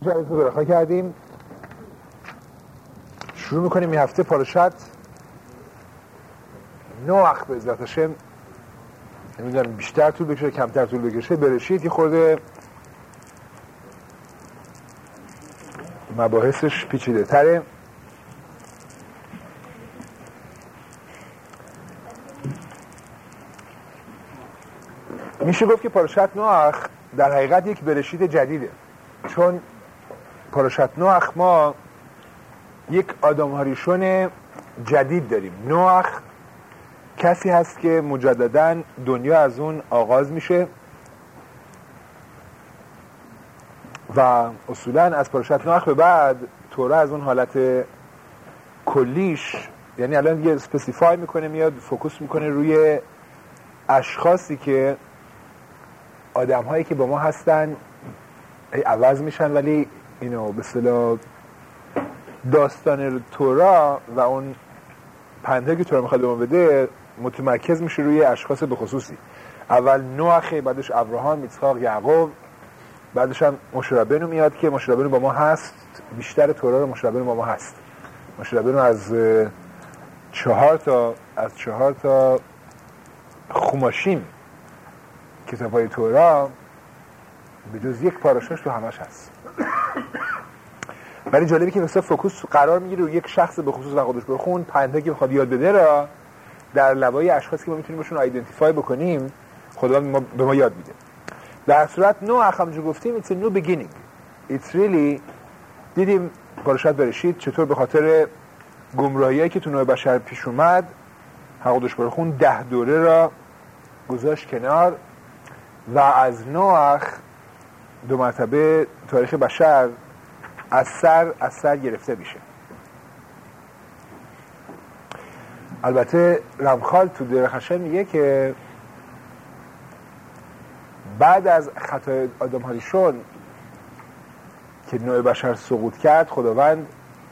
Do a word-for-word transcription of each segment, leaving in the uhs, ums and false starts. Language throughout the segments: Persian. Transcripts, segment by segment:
جلسه برخا کردیم. شروع میکنیم این هفته پارشت نوح به عزت هاشم. نمیدونم بیشتر طول بکشه کمتر طول بکشه. برشید یه خورده مباحثش پیچیده تره. میشه گفت که پارشت نوح در حقیقت یک برشید جدیده، چون پارشت نوح ما یک آدم هاریشون جدید داریم. نوح کسی هست که مجدداً دنیا از اون آغاز میشه و اصولاً از پارشت نوح به بعد تورا از اون حالت کلیش، یعنی الان یه اسپسیفای میکنه، میاد فوکوس میکنه روی اشخاصی که آدم هایی که با ما هستن عوض میشن، ولی اینو به اصطلاح داستان تورا و اون پندهایی که تورا میخواد به ما بده متمرکز میشه روی اشخاص به خصوصی. اول نوح، بعدش ابراهام، اسحاق، یعقوب، بعدش هم مشه ربنو میاد که مشه ربنو با ما هست. بیشتر تورا رو مشه ربنو با ما هست. مشه ربنو از چهار تا از چهار تا خماشیم کتاب‌های تورا به جز یک پاراشاش تو همش هست. ولی جالبی که مثلا فوکوس قرار میگیره روی یک شخص به خصوص و خودش بخون پنده که بخواد یاد بده را در لوای اشخاصی که ما میتونیم باشون آیدنتیفای بکنیم خدا ما به ما یاد میده. در صورت نوح همونجور گفتیم it's a new beginning. It's really دیدیم پارشت برشید چطور به خاطر گمراهیایی که تو نوع بشر پیش اومد خودش بخون ده دوره را گذاشت کنار و از نوح دو مرتبه تاریخ بشر از سر از سر گرفته میشه. البته رمخال تو درخ هاشم میگه که بعد از خطای آدم هاریشون که نوع بشر سقوط کرد، خداوند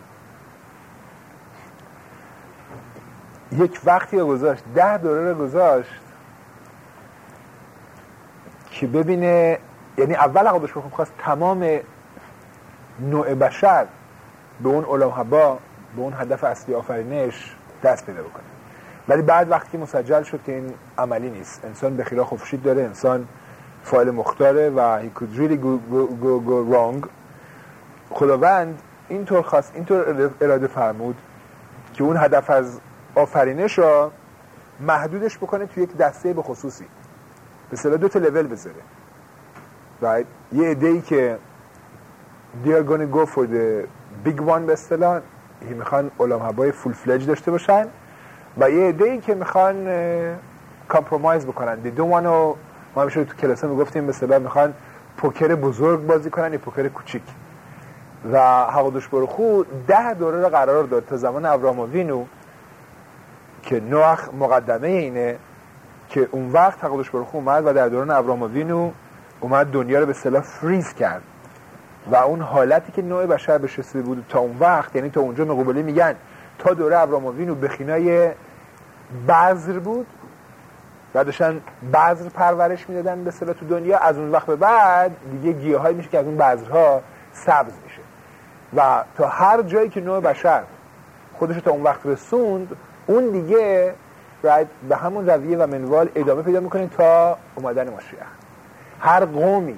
یک وقتی رو گذاشت، ده دوره رو گذاشت که ببینه، یعنی اول خودش بخون خواست تمام نوع بشر به اون علم حبا، به اون هدف اصلی آفرینش دست پیدا بکنه. ولی بعد وقتی مسجل شد که این عملی نیست، انسان به خیلی خورشید داره، انسان فاعل مختاره و he could really go, go, go, go wrong. خداوند اینطور خواست، اینطور اراده فرمود که اون هدف از آفرینش را محدودش بکنه توی یک دسته به خصوصی، به اصطلاح دو تا لول بذاره. right؟ یه عده‌ای که they are going to go for the big one به اصطلاح، هی میخوان علم حبای فول فلج داشته باشن، و یه عده‌ای که میخوان کامپرومایز بکنن. they don't want to، ما همیشه تو کلاس میگفتیم به اصطلاح میخوان پوکر بزرگ بازی کنن یا پوکر کوچیک. و حقودش برخو ده دوره رو قرار داد تا زمان ابراهام وینو که نوح مقدمه اینه که اون وقت حقودش برخو اومد و در دوران ابراهام وینو اومد دنیا رو به اصطلاح فریز کرد و اون حالتی که نوع بشر بهش رسیده بود تا اون وقت، یعنی تا اونجا مقابله میگن تا دوره ابراهام وینو بخینای بذر بود و داشتن بذر پرورش میدادن به اصطلاح تو دنیا. از اون وقت به بعد دیگه گیاهایی میشه که از اون بذرها سبز میشه و تا هر جایی که نوع بشر خودش تا اون وقت رسوند، اون دیگه right به همون رویه و منوال ادامه پیدا میکنه تا اومدن مسیح. هر قومی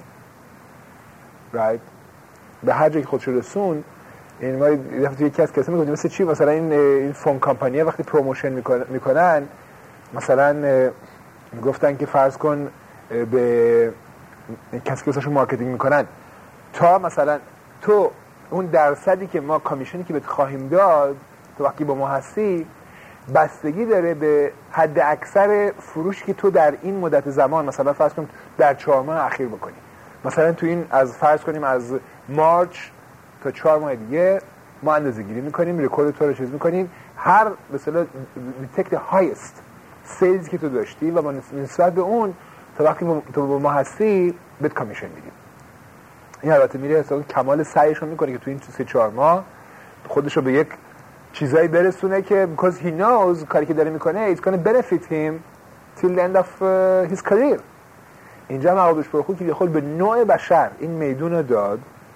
right به هر جایی که خودش رسوند، این ما یه یکی از کسا میگفتیم مثل چی، مثلا این این فون کمپانی‌ها وقتی پروموشن میکنن مثلا میگفتن که فرض کن به کسی که واسهشون مارکتینگ میکنن تا مثلا تو اون درصدی که ما کامیشنی که بهت خواهیم داد تو وقتی با ما هستی بستگی داره به حد اکثر فروشی که تو در این مدت زمان مثلا فرض کن در چهار ماه اخیر بکنی. مثلا تو این از فرض کنیم از مارچ تا چهار ماه دیگه ما اندازه گیری میکنیم، رکورد تو رو چیز میکنیم، هر به اصطلاح دیتکت هایست سیلز که تو داشتی و با نسبت به اون تا وقتی تو با ما هستی بهت کامیشن میدیم. این البته میره حساب کمال سعیش رو میکنه که تو این سه چهار ماه خودش رو به یک چیزایی برسونه که because he knows کاری که داره میکنه it's going to benefit him till the end of uh, his career. اینجا مقابلش پرخون که خود به نوع بشر این میدون رو داد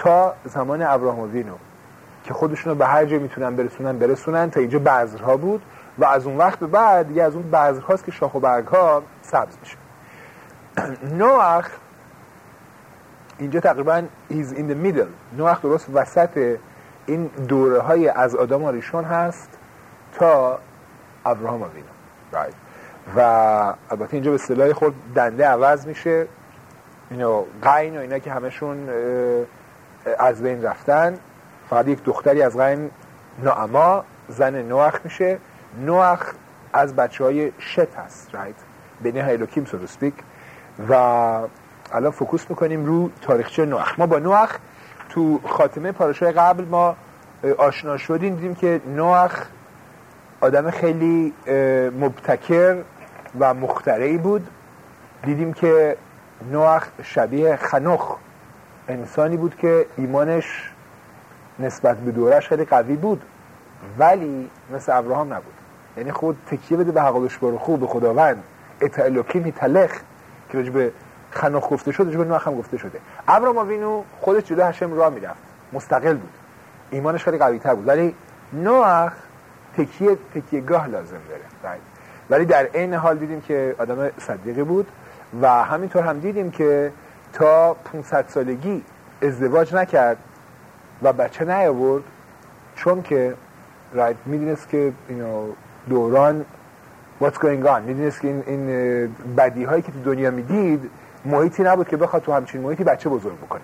تا زمان ابراهام وینو که خودشون رو به هر جای میتونن برسونن برسونن تا اینجا بذرها بود و از اون وقت به بعد دیگه از اون بذرهاست که شاخ و برگها سبز میشه. نوح اینجا تقریبا he's in the middle. نوح درست وسط این دوره های از آدم و ریشون هست تا ابراهام و وینو right. و البته اینجا به اصطلاح خود دنده عوض میشه، اینو قاین و اینا که همشون از بین رفتن، فقط یک دختری از قاین نعما زن نوح میشه. نوح از بچه های شت هست right. بنی الوکیم so to speak. و الان فوکوس میکنیم رو تاریخچه نوح. ما با نوح تو خاتمه پاراشای قبل ما آشنا شدیم، دیدیم که نوح آدم خیلی مبتکر و مخترعی بود. دیدیم که نوح شبیه خنوخ، انسانی بود که ایمانش نسبت به دورش خیلی قوی بود ولی مثل ابراهام نبود. یعنی خود تکیه بده به حقادش برو خوب به خداوند اتا الوکیم تلخ که راجع به خنوخ گفته شده راجع به نوح هم گفته شده. ابراهام وینو خودش جلو هشم راه میرفت، مستقل بود، ایمانش خیلی قوی تر بود، ولی نوح تکیه تکیه گاه لازم داره. ولی در عین حال دیدیم که آدم صدیقی بود و همینطور هم دیدیم که تا پانصد سالگی ازدواج نکرد و بچه نیاورد، چون که رایت میدونست که اینو دوران what's going on، میدونست که این, این بدی هایی که تو دنیا میدید محیطی نبود که بخواد تو همچین محیطی بچه بزرگ بکنه.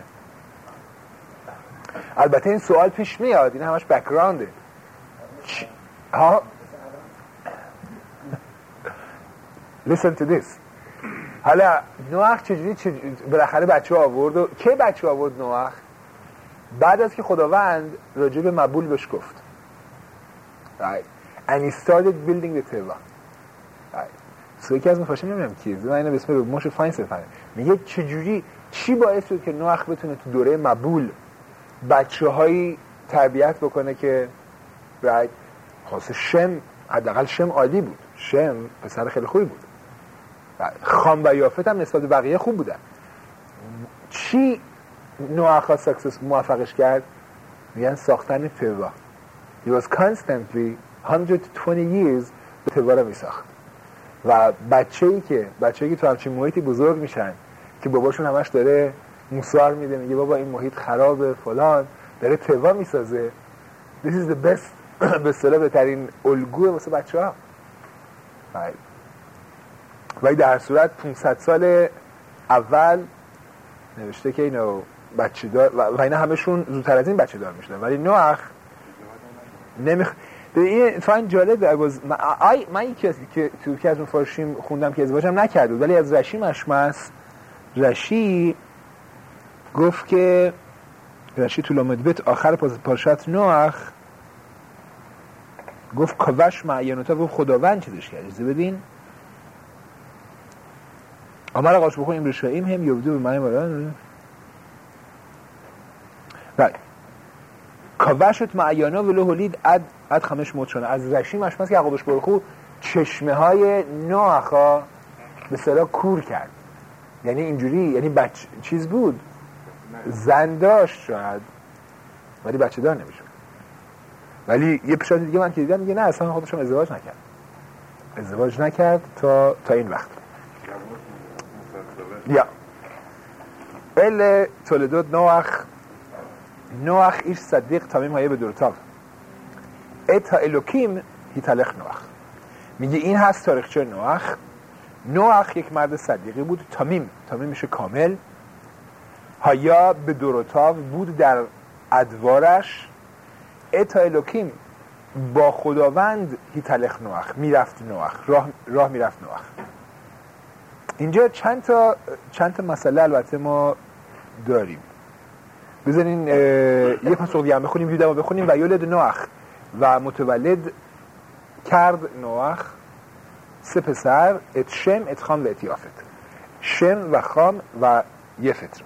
البته این سوال پیش میاد، این همش بک‌گراونده. ها listen to this. حالا نوح چجوری چجوری بالاخره بچه آورد و کی بچه آورد نوح؟ بعد از که خداوند راجع به مبول بهش گفت right. and he started building the teva right. so یکی از مفاشم نمیدونم کیه، من اینو به اسم موش فاینس فهمم، میگه چجوری چی باعث شد که نوح بتونه تو دوره مبول بچه هایی تربیت بکنه که right. خاصه شم، حداقل شم عالی بود، شم پسر خیلی خوبی بود، خام و یافت هم نسبت به بقیه خوب بودن. چی نوح خواست سکسس موفقش کرد؟ میگن ساختن توا. He was constantly one hundred twenty years به توا رو میساخت و بچه‌ای که بچه‌ای که تو همچین محیطی بزرگ میشن که باباشون همش داره موسار میده، میگه بابا این محیط خرابه فلان، داره توا میسازه. This is the best به اصطلاح بهترین الگوه واسه بچه‌ها. ولی در صورت پانصد سال اول نوشته که اینو بچه دار و, و اینا همشون زودتر از این بچه دار میشدن، ولی نوح نمیخ... این فاین جالبه. اگز من, آی... من یکی از که تو که از اون فارشیم خوندم که ازدواجم نکرده، ولی از رشی مشمس رشی گفت که رشی تو لامدبت آخر پارشات نوح گفت کاوش معینوتا، گفت خداوند چیزش کرد. اجازه بدین امر قاش بخونیم رشاییم هم یبدو به معنی ماران right. کاوشت معیانا ولو هلید اد اد خمش موت. از رشی مشمس که یعقوبش برخو چشمه های نوحا به صلاح کور کرد، یعنی اینجوری، یعنی بچ چیز بود، زن داشت شاید ولی بچه دار نمیشد. ولی یه پیشنهاد دیگه من که دیدم میگه نه اصلا خودشم ازدواج نکرد ازدواج نکرد تا تا این وقت. یا ال تولدود نوح نوح ایش صدیق تامیم هایه به دورتاو اتا الوکیم هیتلخ نوح. میگه این هست تاریخچه نوح. نوح یک مرد صدیقی بود، تامیم تامیم میشه کامل، هایا به دورتاو بود در ادوارش، اتا الوکیم با خداوند هیتلخ نوح میرفت نوح راه راه میرفت نوح. اینجا چند تا چند تا مسئله البته ما داریم. بذارین یه پاسخی هم بخونیم، دیدم بخونیم و یولد نوح و متولد کرد نوح سه پسر، ات شم ات خام و ات یافت. شم و خام و یافت را.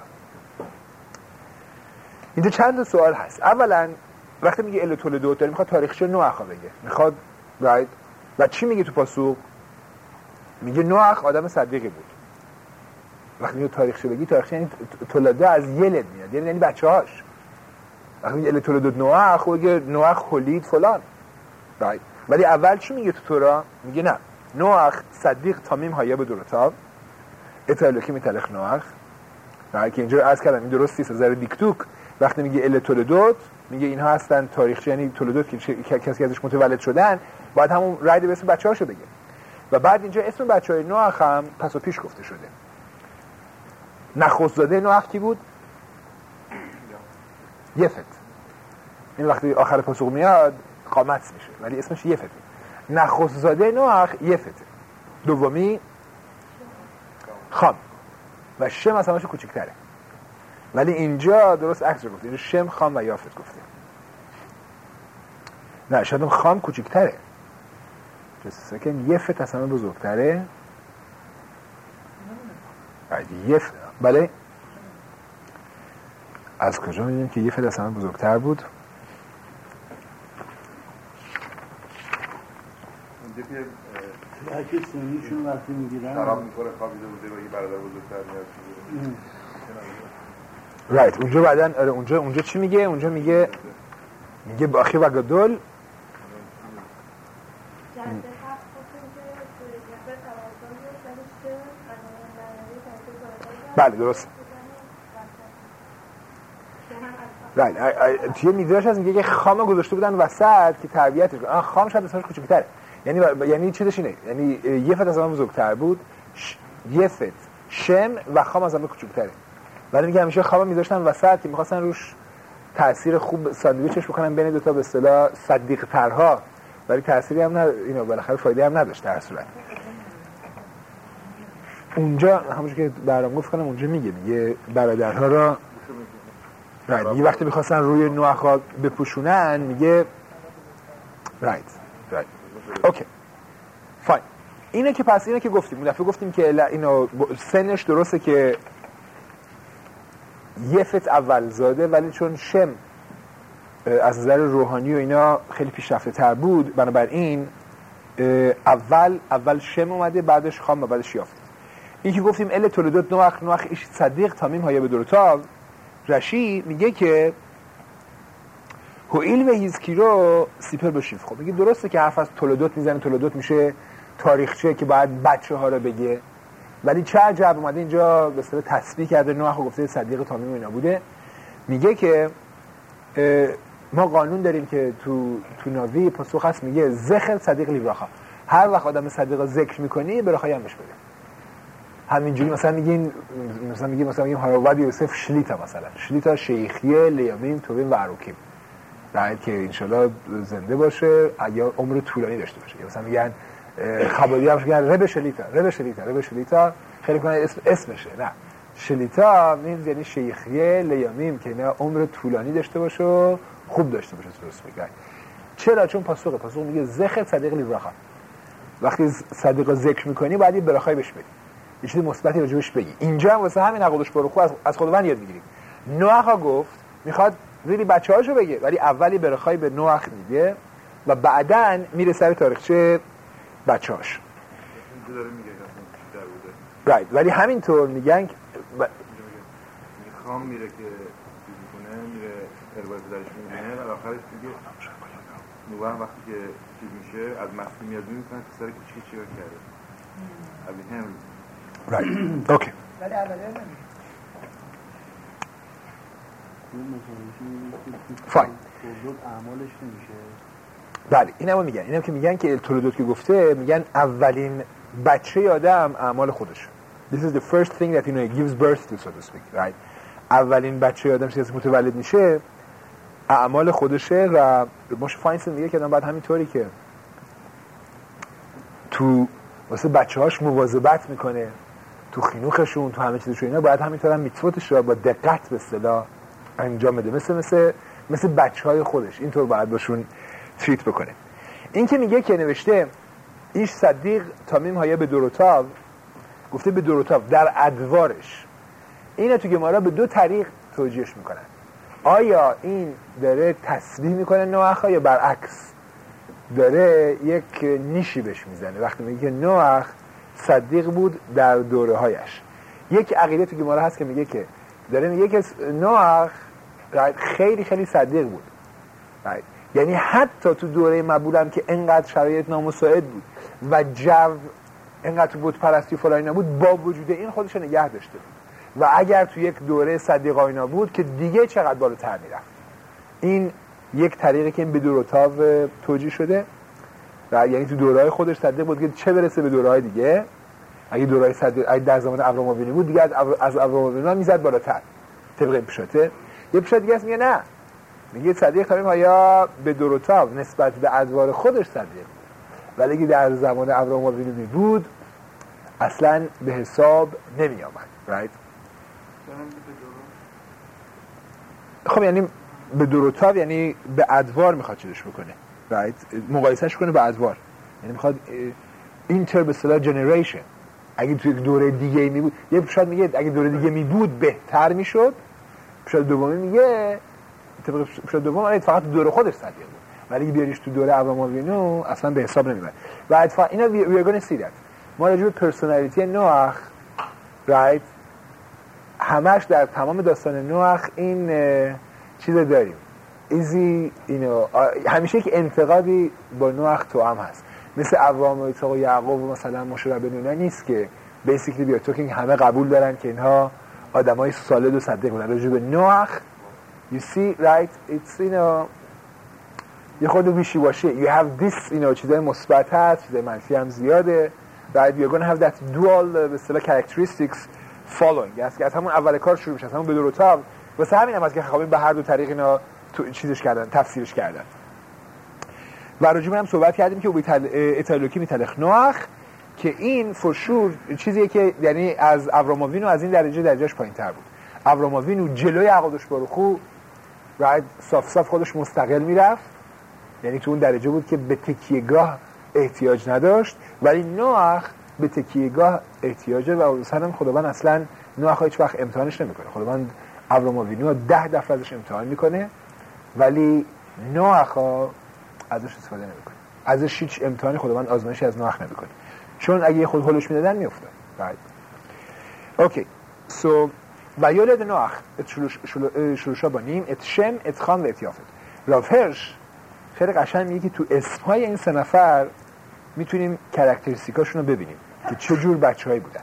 اینجا چند تا سوال هست. اولا وقتی میگه ال تولدوت داره میخواد تاریخچه نوح ها بگه، میخواد رایت و چی میگه تو پاسخ؟ میگه نوح آدم صدیقی بود. وقتی میگه تاریخچه بگی، تاریخچه یعنی تولاده از یلد میاد، یعنی یعنی بچه‌هاش. وقتی میگه التولدود نوح خب میگه نوح خلید فلان right. ولی اول چی میگه تو تورا؟ میگه نه نوح صدیق تامیم هایه به دورتاب اتالوکی میتلخ نوح right. که اینجا عرض کردم این درستی است از نظر دیکتوک وقتی میگه التولدود میگه اینها هستن تاریخچه یعنی تولدود که کسی ازش متولد شدن باید همون رید به اسم بچه‌هاشو بگه و بعد اینجا اسم بچه‌های نوح هم پس و پیش گفته شده. نخست زاده نوح کی بود؟ یفت. این وقتی آخر پاسخ میاد قامت میشه ولی اسمش یفت. نخست زاده نوح یفت. دومی خام و شم از همش کوچیک‌تره. ولی اینجا درست عکس رو گفته. اینجا شم، خام و یافت گفته. نه شاید خام کوچیک‌تره. just a second یفت از همه بزرگتره. یفت بله از کجا میدونیم که یفت از همه بزرگتر بود؟ اگه سنیشون وقتی میگیرن شراب میخوره خوابیده بوده و یه برادر بزرگتر میاد رایت اونجا بعدن آره اونجا اونجا چی میگه؟ اونجا میگه میگه باخی و گدول بله درست رایت توی میدراش هست میگه که خام گذاشته بودن وسط که تربیتش کنه. خام شاید اسمش کوچیک‌تره یعنی ب... یعنی چیزش اینه یعنی یفت از همه بزرگتر بود ش... یفت شم و خام از همه کوچیک‌تره ولی میگه همیشه خام میذاشتن وسط که می‌خواستن روش تأثیر خوب ساندویچش بکنن بین دو تا به اصطلاح صدیق ترها ولی تأثیری هم نه اینو بالاخره فایده هم نداشت در صورت اونجا همونجوری که برام گفت کنم اونجا میگه میگه برادرها را رایت میگه وقتی می‌خواستن روی نوح بپوشونن میگه رایت رایت اوکی فاین اینه که پس اینه که گفتیم اون دفعه گفتیم که اینو سنش درسته که یفت اول زاده ولی چون شم از نظر روحانی و اینا خیلی پیشرفته تر بود بنابراین اول اول شم اومده بعدش خام و بعدش یافت این که گفتیم ال تولدوت نوح نوح ایش صدیق تامیم های به دورتاو رشی میگه که هویل و هیزکیرو سیپر بشیف خب میگه درسته که حرف از تولدوت میزنه تولدوت میشه تاریخچه که باید بچه ها رو بگه ولی چه عجب اومده اینجا به اصطلاح تسبیح کرده نوح و گفته صدیق تامیم اینا بوده میگه که ما قانون داریم که تو تو ناوی پاسخ هست میگه زخر صدیق لیبراخا هر وقت آدم صدیق ذکر میکنی براخای هم بهش بده همینجوری مثلا میگین مثلا میگیم مثلا میگیم هارواد یوسف شلیتا مثلا شلیتا شیخیه لیامیم توبیم و عروکیم در که انشالله زنده باشه یا عمر طولانی داشته باشه مثلا میگن خبادی هم میگن رب شلیتا رب شلیتا رب شلیتا خیلی کنه اسم اسمشه نه شلیتا میگن یعنی شیخیه لیامیم که اینا عمر طولانی داشته باشه خوب داشته باشه درست میگن چرا چون پاسخ پاسخ میگه زخر صدیق لیبراخا وقتی صدیق ذکر میکنی باید یه براخای بهش بدی یه چیز مثبتی راجبش بگی اینجا هم واسه همین عقدش برخو از, از خداوند یاد میگیریم نوح گفت میخواد ریلی بچه‌هاشو بگه ولی اولی برخای به نوح میده و بعداً میره سر تاریخچه بچه‌هاش اینجا داره میگه اصلا در بوده رایت ولی همینطور میگن ب... خام میره که چیز میکنه میره ارباز درش میبینه و آخرش میگه نوح وقتی که چیز میشه از مستی میاد میکنه که سر کوچیک چیکار کرده از این هم رایت اوکی ولی اولی نمیشه فاین تولدوت اعمالش نمیشه بله اینم میگن اینم که میگن که تولدوت که گفته میگن اولین بچه آدم اعمال خودش this is the first thing that you know gives birth to so to speak right اولین بچه آدم چیزی متولد میشه اعمال خودشه و موش فاینسن میگه که آدم باید همینطوری که تو واسه بچه‌هاش مواظبت میکنه تو خینوخشون تو همه چیزشون اینا باید همینطور هم میتوتش رو با دقت به اصطلاح انجام بده مثل مثل مثل بچهای خودش اینطور باید باشون تریت بکنه این که میگه که نوشته ایش صدیق تامیم های به دوروتاو گفته به دوروتاو در ادوارش اینه تو گمارا به دو طریق توجیهش میکنن آیا این داره تسبیح میکنه نوح یا برعکس داره یک نیشی بهش میزنه وقتی میگه که نوح صدیق بود در دوره هایش یک عقیده تو گمارا هست که میگه که داره میگه که نوح خیلی خیلی صدیق بود. یعنی حتی تو دوره مبول هم که انقدر شرایط نامساعد بود و جو انقدر تو بت پرستی فلانی نبود، با وجود این خودش نگه داشته بود. و اگر تو یک دوره صدیقانه بود که دیگه چقدر بالاتر میرفت. این یک طریقی که این به دوروتاو توجیه شده و یعنی تو دوره‌های خودش صدیق بود که چه برسه به دوره‌های دیگه. اگه دوره‌های صدیق اگه در زمان ابراهام آوینی بود دیگه از از ابراهام آوینی میزد بالاتر طبق این پیشاته. یه پیشاته دیگه است میگه نه، میگه صدیق تاریم ها به دوروتاو نسبت به ادوار خودش صدیق بود، ولی اگه در زمان ابراهام آوینی بود اصلا به حساب نمی آمد. right؟ خب یعنی به دوروتاو یعنی به ادوار میخواد چیزش بکنه، right؟ مقایسهش کنه به ادوار، یعنی میخواد اینتر به اصطلاح جنریشن. اگه توی دوره دیگه می بود، یه پیشاد میگه اگه دوره دیگه می بود بهتر میشد، پیشاد دومی میگه طبق پیشاد دوم فقط دوره خودش صدیق بود، ولی اگه بیاریش تو دوره ابراهام آوینو اصلا به حساب نمیاد. و اتفاقا اینا وی ار گونا سی دت ما راجع به پرسونالیتی نوح رایت همش در تمام داستان نوح این چیز داریم ایزی اینو همیشه یک انتقادی با نوح تو هم هست، مثل ابراهام و اسحاق و یعقوب و مثلا موسی و بنونا نیست که بیسیکلی بیا تو که همه قبول دارن که اینها آدمای سالد و صدیق بودن. راجع به نوح you see right it's you know یه خود ویشی باشه you have this you know چیزای مثبت هست، چیزای منفی هم زیاده right you're gonna have that dual به اصطلاح characteristics following یعنی از همون اول کار شروع میشه، از همون به دوروتاو. واسه همین هم از که خواهیم به هر دو طریق اینا تو چیزش کردن، تفسیرش کردن. و راجع به هم صحبت کردیم که اتالوکی میتلخ نوح که این فرشور چیزیه که یعنی از ابراهام آوینو از این درجه درجهش پایین‌تر بود. ابراهام آوینو جلوی عقدش باروخو راحت صاف صاف خودش مستقل میرفت، یعنی تو اون درجه بود که به تکیهگاه احتیاج نداشت، ولی نوح به تکیهگاه احتیاج داره و اصلا خداوند اصلا نوح هیچ وقت امتحانش نمیکنه. خداوند ابراهام آوینو ده دفعه ازش امتحان میکنه ولی نوح ازش استفاده نمیکنه، ازش هیچ امتحانی خداوند آزمایشی از نوح نمیکنه، چون اگه خود هولش میدادن میافتاد. اوکی سو و یولد نوح ات شلوشا بانیم ات شم ات خام و ات یافت. راو هرش خیلی قشنگ میگه که تو اسمهای این سه نفر میتونیم کاراکتریستیکاشون رو ببینیم که چه جور بچه‌هایی بودن.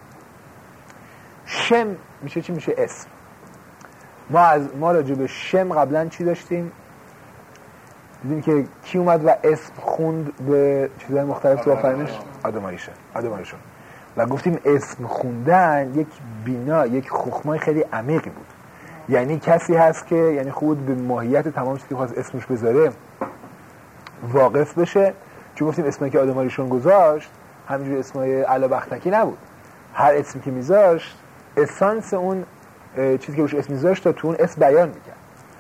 شم میشه چی؟ میشه اسم. ما از ما راجع به شم قبلا چی داشتیم؟ دیدیم که کی اومد و اسم خوند به چیزهای مختلف تو آفرینش؟ آدم آریشون. آدم آریشون. و گفتیم اسم خوندن یک بینا، یک خخمای خیلی عمیقی بود. یعنی کسی هست که یعنی خود به ماهیت تمام چیزی که خواست اسمش بذاره واقف بشه. چون گفتیم اسمی که آدم آریشون گذاشت همینجور اسمای علا بختکی نبود. هر اسمی که میذاشت اسانس اون چیزی که روش اسم میذاشت تا تو اون اسم بیان میکرد.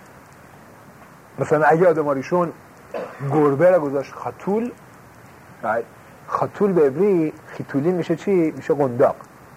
مثلا اگه آدم آریشون گربه را گذاشت خاتول، خاتول به عبری خیتولی میشه چی؟ میشه قنداق.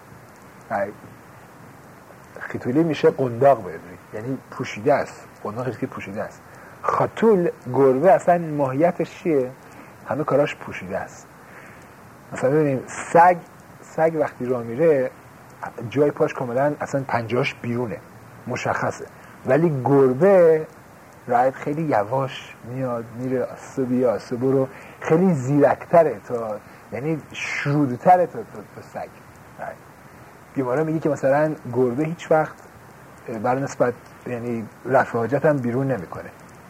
خیتولی میشه قنداق به عبری، یعنی پوشیده است. قنداق چیزی که پوشیده است. خاتول گربه اصلا ماهیتش چیه؟ همه کاراش پوشیده است. مثلا ببینیم سگ سگ وقتی راه میره جای پاش کاملا اصلا پنجاش بیرونه، مشخصه. ولی گربه رایت خیلی یواش میاد میره آسبی آسبو رو خیلی زیرکتره تا یعنی شرودتره تا, تا, تا سگ. بیماره میگه که مثلا گربه هیچ وقت بر نسبت یعنی رفع حاجت هم بیرون نمیکنه.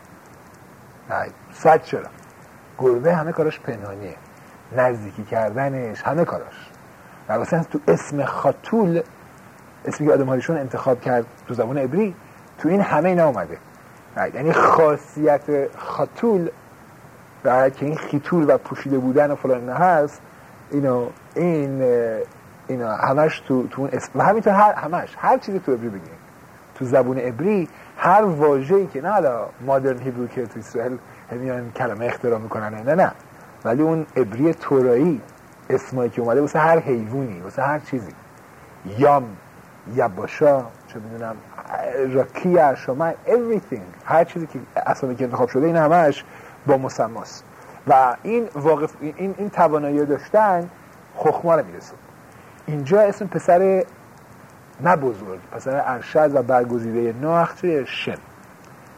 سگ چرا؟ گربه همه کاراش پنهانیه، نزدیکی کردنش همه کاراش. و مثلا تو اسم خاتول، اسمی که آدم هایشون انتخاب کرد تو زبان عبری، تو این همه اینا اومده. یعنی خاصیت خاتول که این خیتول و پوشیده بودن و فلان هست، اینو این اینا همش تو تو اون اسم و همینطور هر همش هر چیزی تو عبری بگیم تو زبان عبری هر واژه‌ای که نه حالا مادرن هیبرو که تو اسرائیل همیان کلمه اختراع میکنن نه نه ولی اون عبری تورایی اسمایی که اومده واسه هر حیوانی، واسه هر چیزی، یام، یباشا، چه میدونم، راکیه، شما، everything، هر چیزی که اسامی که انتخاب شده این همش با مسماست. و این واقف این این توانایی داشتن خخما رو میرسه. اینجا اسم پسر نه بزرگ، پسر ارشد و برگزیده نوح چیه؟ شم.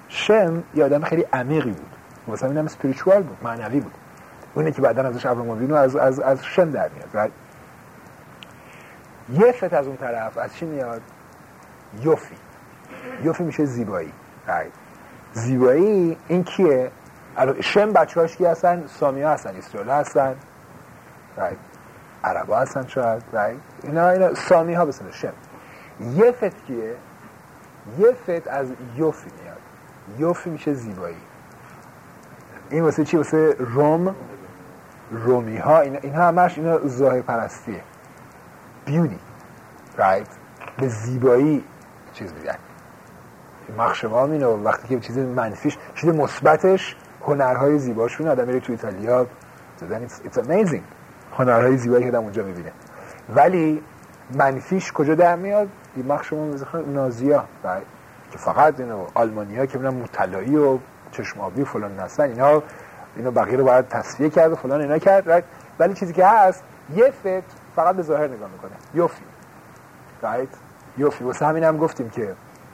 شم یه آدم خیلی عمیقی بود، مثلا اینم اسپریچوال بود، معنوی بود. اونه که بعداً ازش ابراهیم آوین از از از شم در میاد. یه فت از اون طرف از چی میاد؟ یوفی. یوفی میشه زیبایی. right. زیبایی این کیه؟ شم بچه‌هاش کی هستن؟ سامی‌ها هستن، اسرائیل هستن، right. عربا هستن شاید، right. اینا اینا سامی‌ها به اسم شم. یه فت کیه؟ یه فت از یوفی میاد. یوفی میشه زیبایی. این واسه چی؟ واسه روم، رومی ها، این این همش اینا ظاهر پرستیه. بیوتی، رایت، به زیبایی چیز میگن. مخشبام اینو وقتی که چیز منفیش، چیز مثبتش هنرهای زیباشون. آدم میره تو ایتالیا دادن it's amazing هنرهای زیبایی که آدم اونجا میبینه، ولی منفیش کجا در میاد؟ این مخشبام مثلا نازی‌ها، رایت، که فقط اینو آلمانی‌ها که میرن مطلعی و چشم آبی و فلان هستن، اینا اینا بقیه رو باید تصفیه کرد و فلان اینا کرد، ولی چیزی که هست یه فت فقط به ظاهر نگاه میکنه. یوفی، رایت، یوفی. واسه همین هم گفتیم که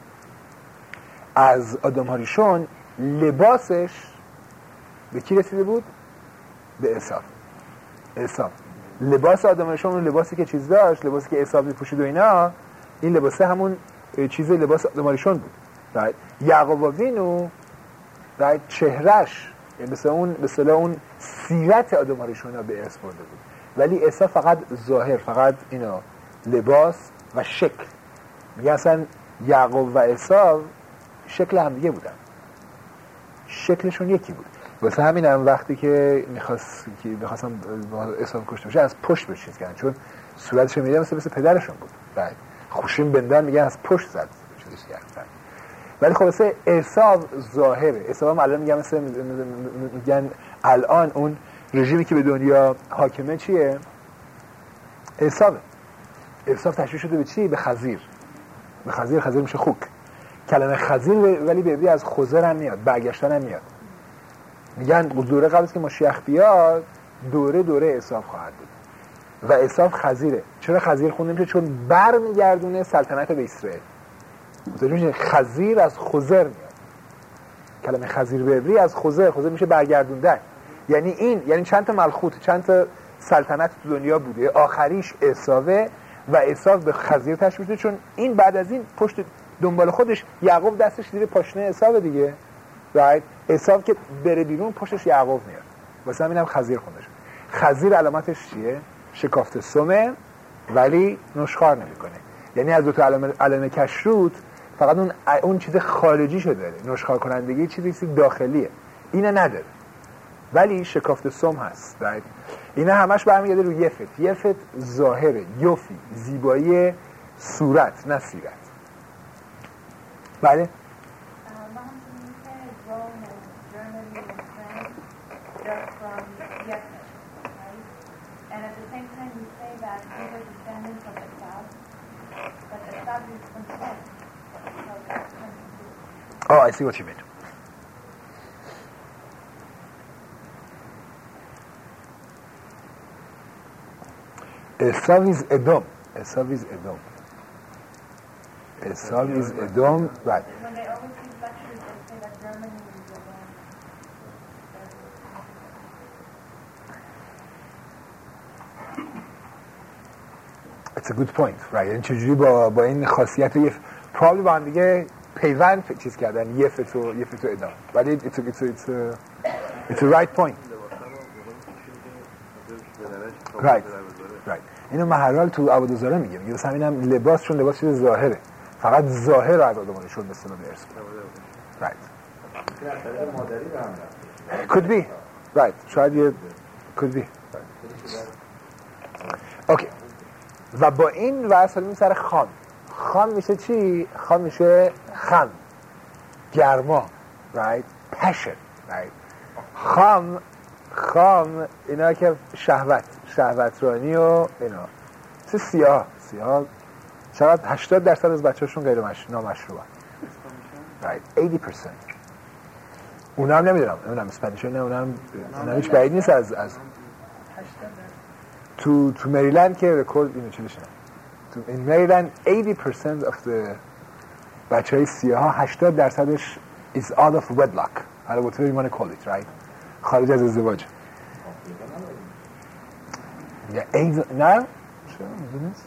از آدم هاریشون لباسش به کی رسیده بود؟ به عیسی. عیسی لباس آدم هاریشون، اون لباسی که چیز داشت، لباسی که عیسی میپوشید و اینا، این لباسه همون چیز لباس آدم هاریشون بود. رایت. یعقوب وینو رایت چهرش مثل اون مثل اون سیرت آدم هاریشون ها به ارث برده بود، ولی عیسی فقط ظاهر، فقط اینا لباس و شکل. میگه اصلا یعقوب و عیسی شکل هم دیگه بودن، شکلشون یکی بود. واسه همین هم وقتی که میخواست که میخواستم عیسی کشته بشه از پشت بهش چیز کردن، چون صورتش میده مثل مثل پدرشون بود. بعد خوشیم بندن میگن از پشت زد چیزش کردن. ولی خلاصه عیسی ظاهره. عیسی هم الان میگن مثلا میگن الان اون رژیمی که به دنیا حاکمه چیه؟ عیسی. عیسی تشبیه شده به چی؟ به خضیر. به خضیر. خضیر میشه خوک. کلمه خضیر ولی به عبری از خضر هم میاد، برگشتن هم میاد. میگن دوره قبل از که مشیخ بیاد دوره دوره عیسی خواهد بود و عیسی خضیره. چرا خضیر خونده میشه؟ چون برمیگردونه سلطنت به اسرائیل. متوجه خضیر از خضر میاد. کلمه خضیر به عبری از خضر، خضر میشه برگردوندن. یعنی این، یعنی چند تا ملخوت، چند تا سلطنت تو دنیا بوده، آخریش عیسی و عیسی به خضیر تشبیه شده، چون این بعد از این پشت دنبال خودش یعقوب دستش زیر پاشنه عیسی دیگه، رایت. عیسی که بره بیرون پشتش یعقوب میاد. واسه همینم خضیر خونده شد. خضیر علامتش چیه؟ شکافته سمه ولی نشخوار نمیکنه. یعنی از دو تا علامه علامه کشروت فقط اون اون چیز خارجیشو داره، نشخوار کنندگی چیزی داخلیه، اینو نداره، ولی شکافته سم هست. رایت. اینا همش برمیگرده روی یه فت. یه فت ظاهره، یوفی، زیبایی صورت نه سیرت. بله. Oh, I see what you mean. Esav is Edom. Esav is Edom. Esav is Edom, right. When they always give lectures, they say that Germany is Edom. It's a good point, right. یعنی چجوری با با این خاصیت یه پرابلی با هم دیگه پیوند چیز کردن، یه فتو یه فتو ادام، ولی it's a, it's a, it's a, it's a right point. right right اینو محرال تو عبادت‌زاره میگه، میگه مثلا اینم لباس، چون لباس چیز ظاهره، فقط ظاهر رو از آدمانشون به سنا به ارث right could be right شاید یه could be اوکی. و با این واسه می سر خام. خام میشه چی؟ خام میشه خم، گرما، right passion, right. خام خام اینا که شهوت، شهوترانی و اینا. چه سیاه سیاه چقدر هشتاد درصد از بچه‌هاشون غیر مش نامشروعه، right هشتاد درصد. اونا هم نمیدونم اونم اسپانیش نه، اونم اونم هیچ بعید نیست از از تو تو مریلند که رکورد اینو چی بشه. تو این مریلند هشتاد درصد of the بچهای سیاه ها هشتاد درصدش is out of wedlock حالا whatever you want to call it right خارج از ازدواج یا ایز نه چرا نیست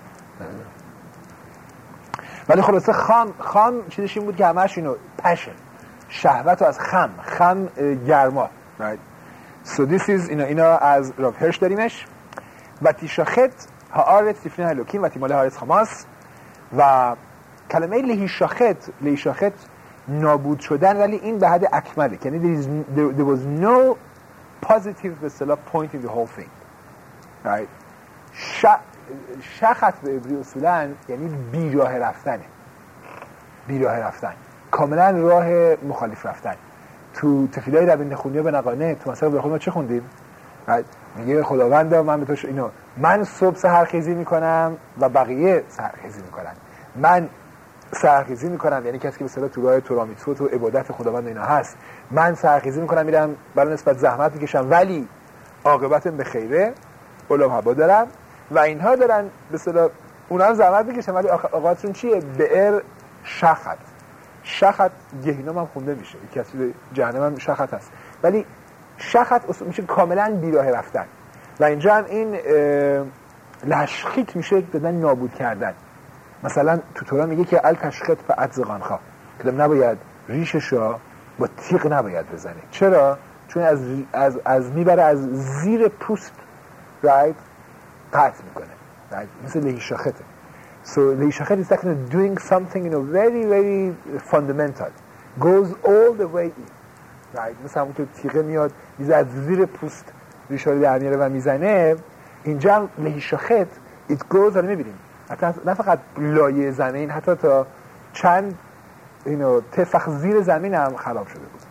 ولی خلاصه خام خام چیزش این بود که همش اینو پشن شهوت رو از خم خم گرما right so this is اینا اینا از راب هرش داریمش و تیشاخت ها آرت سیفنه هلوکیم و تیماله هارت خماس و کلمه لهیشاخت لهیشاخت نابود شدن ولی این به حد اکمله یعنی there, there was no positive به اصطلاح point in the whole thing right ش... شخط به عبری اصولا یعنی بیراه رفتنه بیراه رفتن کاملا راه مخالف رفتن تو تفیلای ربین خونی به نقانه تو مثلا به خود چه خوندیم میگه خداوند من به تو اینو من صبح سحرخیزی میکنم و بقیه سحرخیزی میکنن من سحرخیزی میکنم یعنی کسی که به اصطلاح تو راه تورامیتسوت و عبادت خداوند اینا هست من سحرخیزی میکنم میرم برای نسبت زحمت میکشم ولی عاقبتم به خیره علم هوا دارم و اینها دارن به اصطلاح اونها هم زحمت میکشن ولی عاقبتشون چیه بئر شخط شخط گهینم هم خونده میشه کسی جهنم هم شخط هست ولی شخط میشه کاملا بیراه رفتن و اینجا هم این لشخیت میشه بدن نابود کردن مثلا تو تورا میگه که ال تشخیط فعت زغانخا که نباید ریششو با تیغ نباید بزنه چرا؟ چون از, از, از میبره از زیر پوست right قطع میکنه right مثل لهیشاخته so لهیشاخت is like doing something you know very very fundamental goes all the way in right مثل همون که تیغه میاد میزه از زیر پوست ریشه رو در میاره و میزنه اینجا لهیشاخت it goes رو میبینیم حتی نه فقط لایه زمین حتی تا چند اینو تفخ زیر زمین هم خراب شده بود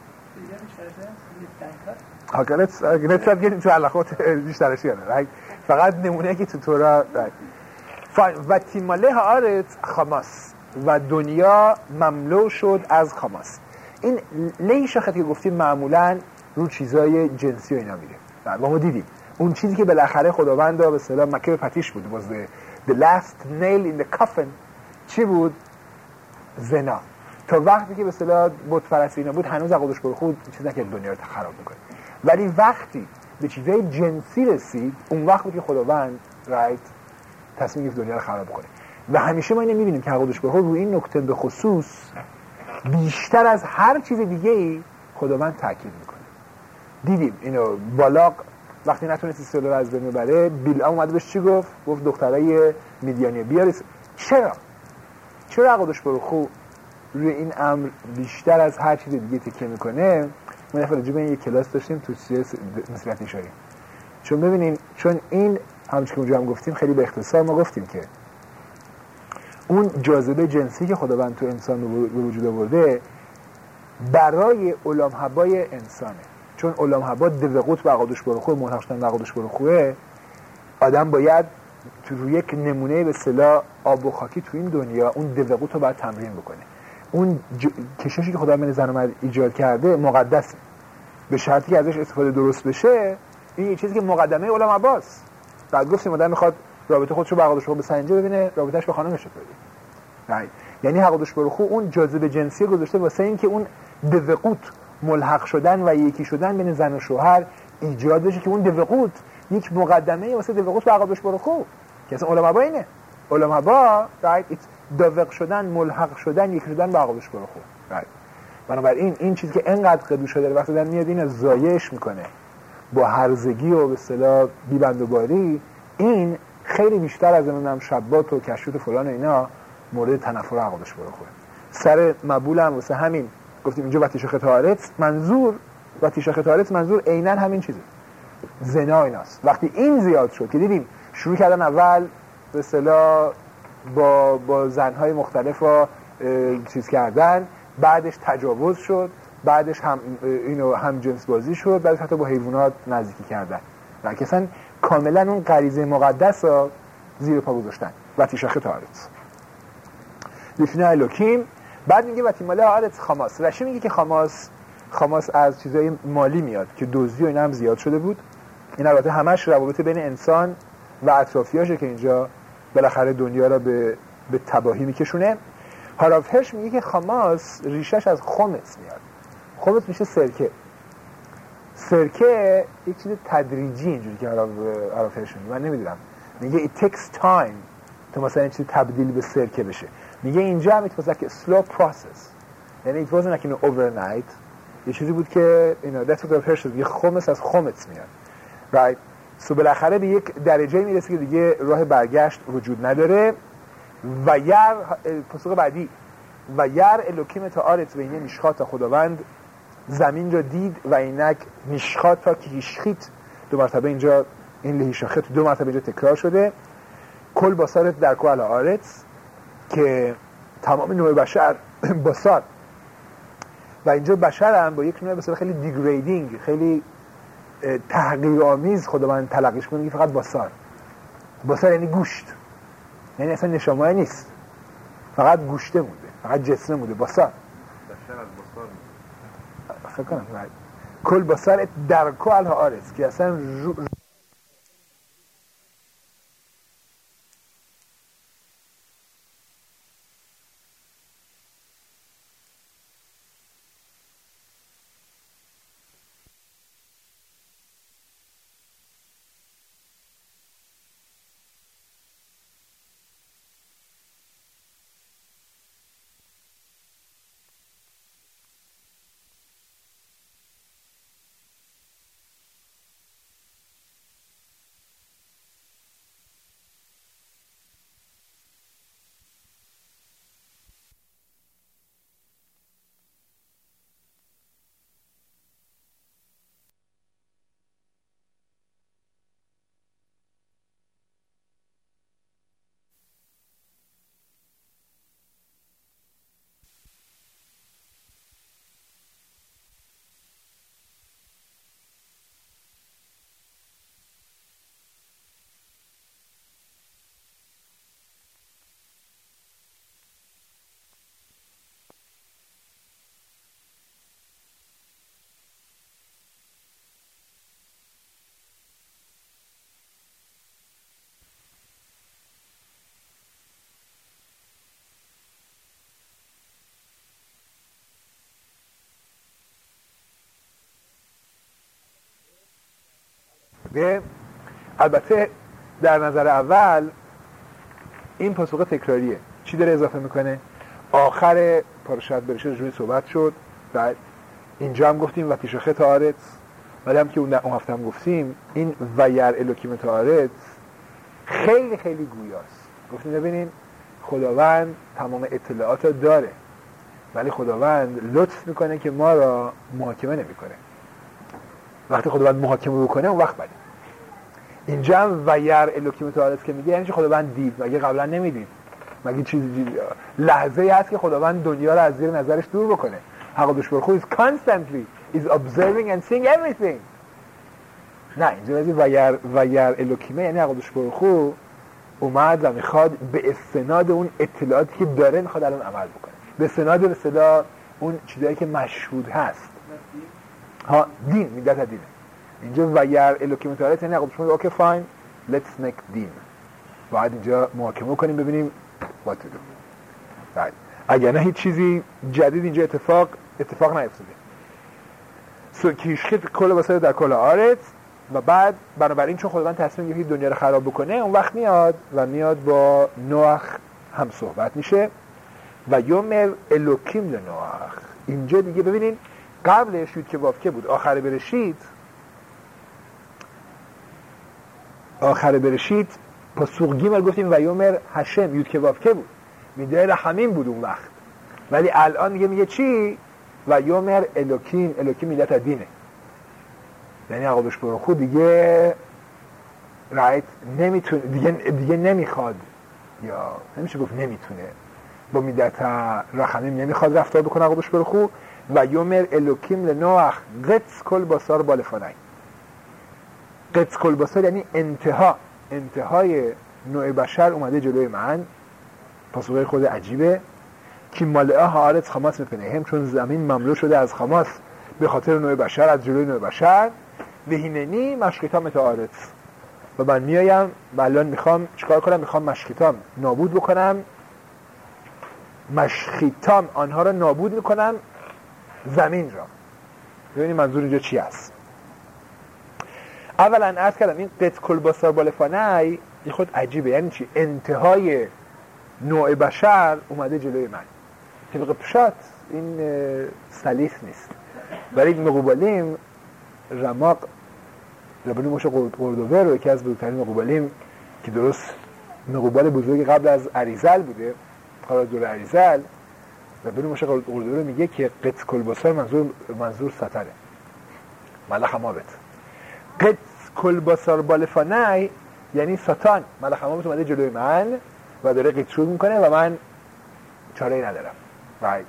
Okay, let's uh, let's not get into علاقات بیشترشی right فقط نمونه که تو تورا و تیماله آرت خماس و دنیا مملو شد از خماس این لهیشاخت که گفتیم معمولا رو چیزای جنسی و اینا میره و ما دیدیم اون چیزی که بالاخره خداوند به اصطلاح مکه به پتیش بود was the, the last nail in the coffin چی بود؟ زنا تا وقتی که به اصطلاح بت پرستی اینا بود هنوز عقدش برو خود چیز نکرد دنیا رو خراب میکنه ولی وقتی به چیزای جنسی رسید اون وقت بود که خداوند رایت تصمیم گرفت دنیا رو خراب کنه و همیشه ما اینو میبینیم که عقدش برو خود رو این نکته به خصوص بیشتر از هر چیز دیگه‌ای خداوند تاکید میکنه دیدیم اینو بالاق وقتی نتونست اسرائیل رو از بین ببره بیلعام اومد بهش چی گفت گفت دخترای میدیانی بیار چرا چرا عقدش برو خود روی این امر بیشتر از هر چیز دیگه تکیه میکنه ما یه راجع به این یک کلاس داشتیم تو سیاست مسیحیت نشایی چون ببینین چون این همونش که اونجا هم گفتیم خیلی به اختصار ما گفتیم که اون جاذبه جنسی که خداوند تو انسان به وجود آورده برای علام حبای انسانه چون علام حبا دوقوت و عقدش برخوه ملحق شدن و عقدش برخوه آدم باید تو روی یک نمونه به اصطلاح آب و خاکی تو این دنیا اون دوقوت رو باید تمرین بکنه اون ج... کششی که خدا من زن و مرد ایجاد کرده مقدسه به شرطی که ازش استفاده درست بشه این یه چیزی که مقدمه علما باست بعد گفتیم آدم میخواد رابطه خودش رو با عقدش رو بسنجه ببینه رابطه‌اش با خانمش چطوریه یعنی عقدش برخو اون جاذبه جنسی گذاشته واسه این که اون دوقوت ملحق شدن و یکی شدن بین زن و شوهر ایجاد بشه که اون دوقوت یک مقدمه واسه دوقوت با عقدش برخو که اصلا علما با اینه علما با right دوق شدن ملحق شدن یک شدن با عقدش برخو right بنابراین این چیزی که انقدر قدو شده وقتی دن میاد این زایش میکنه با هرزگی و به اصطلاح بی‌بندوباری این خیلی بیشتر از اونم شبات و کشوت فلان اینا مورد تنفر عقدش برخوره سر مبول هم واسه همین گفتیم اینجا وتیش خطارت منظور وتیش خطارت منظور عیناً همین چیزه زنا ایناست وقتی این زیاد شد که دیدیم شروع کردن اول به اصطلاح با با زنهای مختلف رو چیز کردن بعدش تجاوز شد بعدش هم اینو هم جنس بازی شد بعدش حتی با حیوانات نزدیکی کردن و اصلا کاملا اون غریزه مقدس رو زیر پا گذاشتن وتیش خطارت لیفنه الوکیم بعد میگه وتیماله آرت خماس رشی میگه که خماس خماس از چیزای مالی میاد که دزدی و اینا هم زیاد شده بود این البته همش روابط بین انسان و اطرافیاشه که اینجا بالاخره دنیا را به به تباهی میکشونه هاراف هرش میگه که خاماس ریشش از خمس میاد. خمس میشه سرکه. سرکه یک چیز تدریجی اینجوری که هاراف هرش میگه، من نمیدونم، میگه it takes time تا مثلا این چیز تبدیل به سرکه بشه. میگه اینجا هم it was like a slow process، یعنی it wasn't like an overnight، یه چیزی بود که you know that's what Harav Hirsch میگه خمس از خمس میاد right. سو بالاخره به یک درجه میرسه که دیگه راه برگشت وجود نداره. و یر پاسخ بعدی و یر الوکیم تا آرت و اینه میشخات تا خداوند زمین را دید و اینک میشخات تا که هیشخیت، دو مرتبه اینجا این لهیشاخت دو مرتبه اینجا تکرار شده، کل باسارت در کل آرت که تمام نوع بشر باسار و اینجا بشر هم با یک نوع بسیار خیلی دیگریدینگ، خیلی تحقیرآمیز خداوند تلقیش کنه، فقط باسار. باسار یعنی گوشت، یعنی اصلا نشامای نیست، فقط گوشته موده، فقط جسمه موده. باسار بشر از باسار میشه فکر کنم باید. کل باسار در کل آرت که اصلا رو... البته در نظر اول این پاسخ تکراریه. چی داره اضافه میکنه؟ آخر پارشات برشه جوری صحبت شد، بعد اینجا هم گفتیم و تیشخه تارت، ولی هم که اون اون هفته هم گفتیم این ویر الوکیم تارت خیلی خیلی گویاست. گفتیم ببینین خداوند تمام اطلاعات داره، ولی خداوند لطف میکنه که ما را محاکمه نمیکنه. وقتی خداوند محاکمه بکنه اون وقت بده. اینجا هم ویر الوکیم تارت که میگه یعنی چه؟ خداوند دید، مگه قبلا نمیدید؟ مگه چیزی لحظه‌ای هست که خداوند دنیا رو از زیر نظرش دور بکنه؟ حقیقتش برخو is constantly is observing and seeing everything. نه اینجا ولی ویر ویر الوکیمه یعنی حقیقتش برخو اومد و میخواد به استناد اون اطلاعاتی که داره میخواد الان عمل بکنه، به استناد به اصطلاح اون چیزایی که مشهود هست. ها دین میدت دینه. اینجا ویر الوکیم تارت یعنی حقیقتش برخو اوکی فاین let's make دین. باید اینجا محاکمه کنیم ببینیم what to do. بعد اگر نه هیچ چیزی جدید اینجا اتفاق اتفاق نیفتاده. سو کیشخیت کل واسه در کل آرت و بعد بنابراین چون خداوند تصمیم گرفت دنیا رو خراب بکنه اون وقت میاد و میاد با نوح هم صحبت میشه و یومر الوکیم لنوح. اینجا دیگه ببینین قبلش یود که وافکه بود، آخر برشید آخر برشید پاسوق گیمل گفتیم و یومر هشم یود که وافکه بود، میده رحمین بود اون وقت، ولی الان میگه میگه چی؟ و یومر الوکیم. الوکیم میلت دینه، یعنی عقابش برو خود دیگه رایت نمیتونه دیگه, دیگه نمیخواد، یا نمیشه گفت نمیتونه، با میدت رحمین نمیخواد رفتار بکنه عقابش برو خود. و یومر الوکیم لنوح قدس کل باسار بالفانای. قدس کل باسار یعنی انتها، انتهای نوع بشر اومده جلوی من. پاسخه خود عجیبه که مالعه هارت خماس میکنه، چون زمین مملو شده از خماس به خاطر نوع بشر، از جلوی نوع بشر. وهیننی مشکیتام تارت، و من میایم و الان میخوام چیکار کنم؟ میخوام مشکیتام نابود بکنم. مشخیتان آنها را نابود میکنن زمین را. ببینید منظور اینجا چی است. اولا عرض کردم این قط کل باسار بالفانای یه خود عجیبه. یعنی چی؟ انتهای نوع بشر اومده جلوی من. طبق پشت این سلیس نیست. برای مقوبالیم رماق ربانی موشه قردوبه رو یکی از بزرگترین مقوبالیم که درست مقوبال بزرگی قبل از عریزل بوده، قبل دور عریزل، ربانی موشه قردوبه رو میگه که قط کل باسار منظور منظور ستره ملخ مابت. قط کل باسار بالفانای یعنی ساتان ملخ مابت اومده جلوی من و داره قطشور میکنه و من چاره‌ای ندارم. right.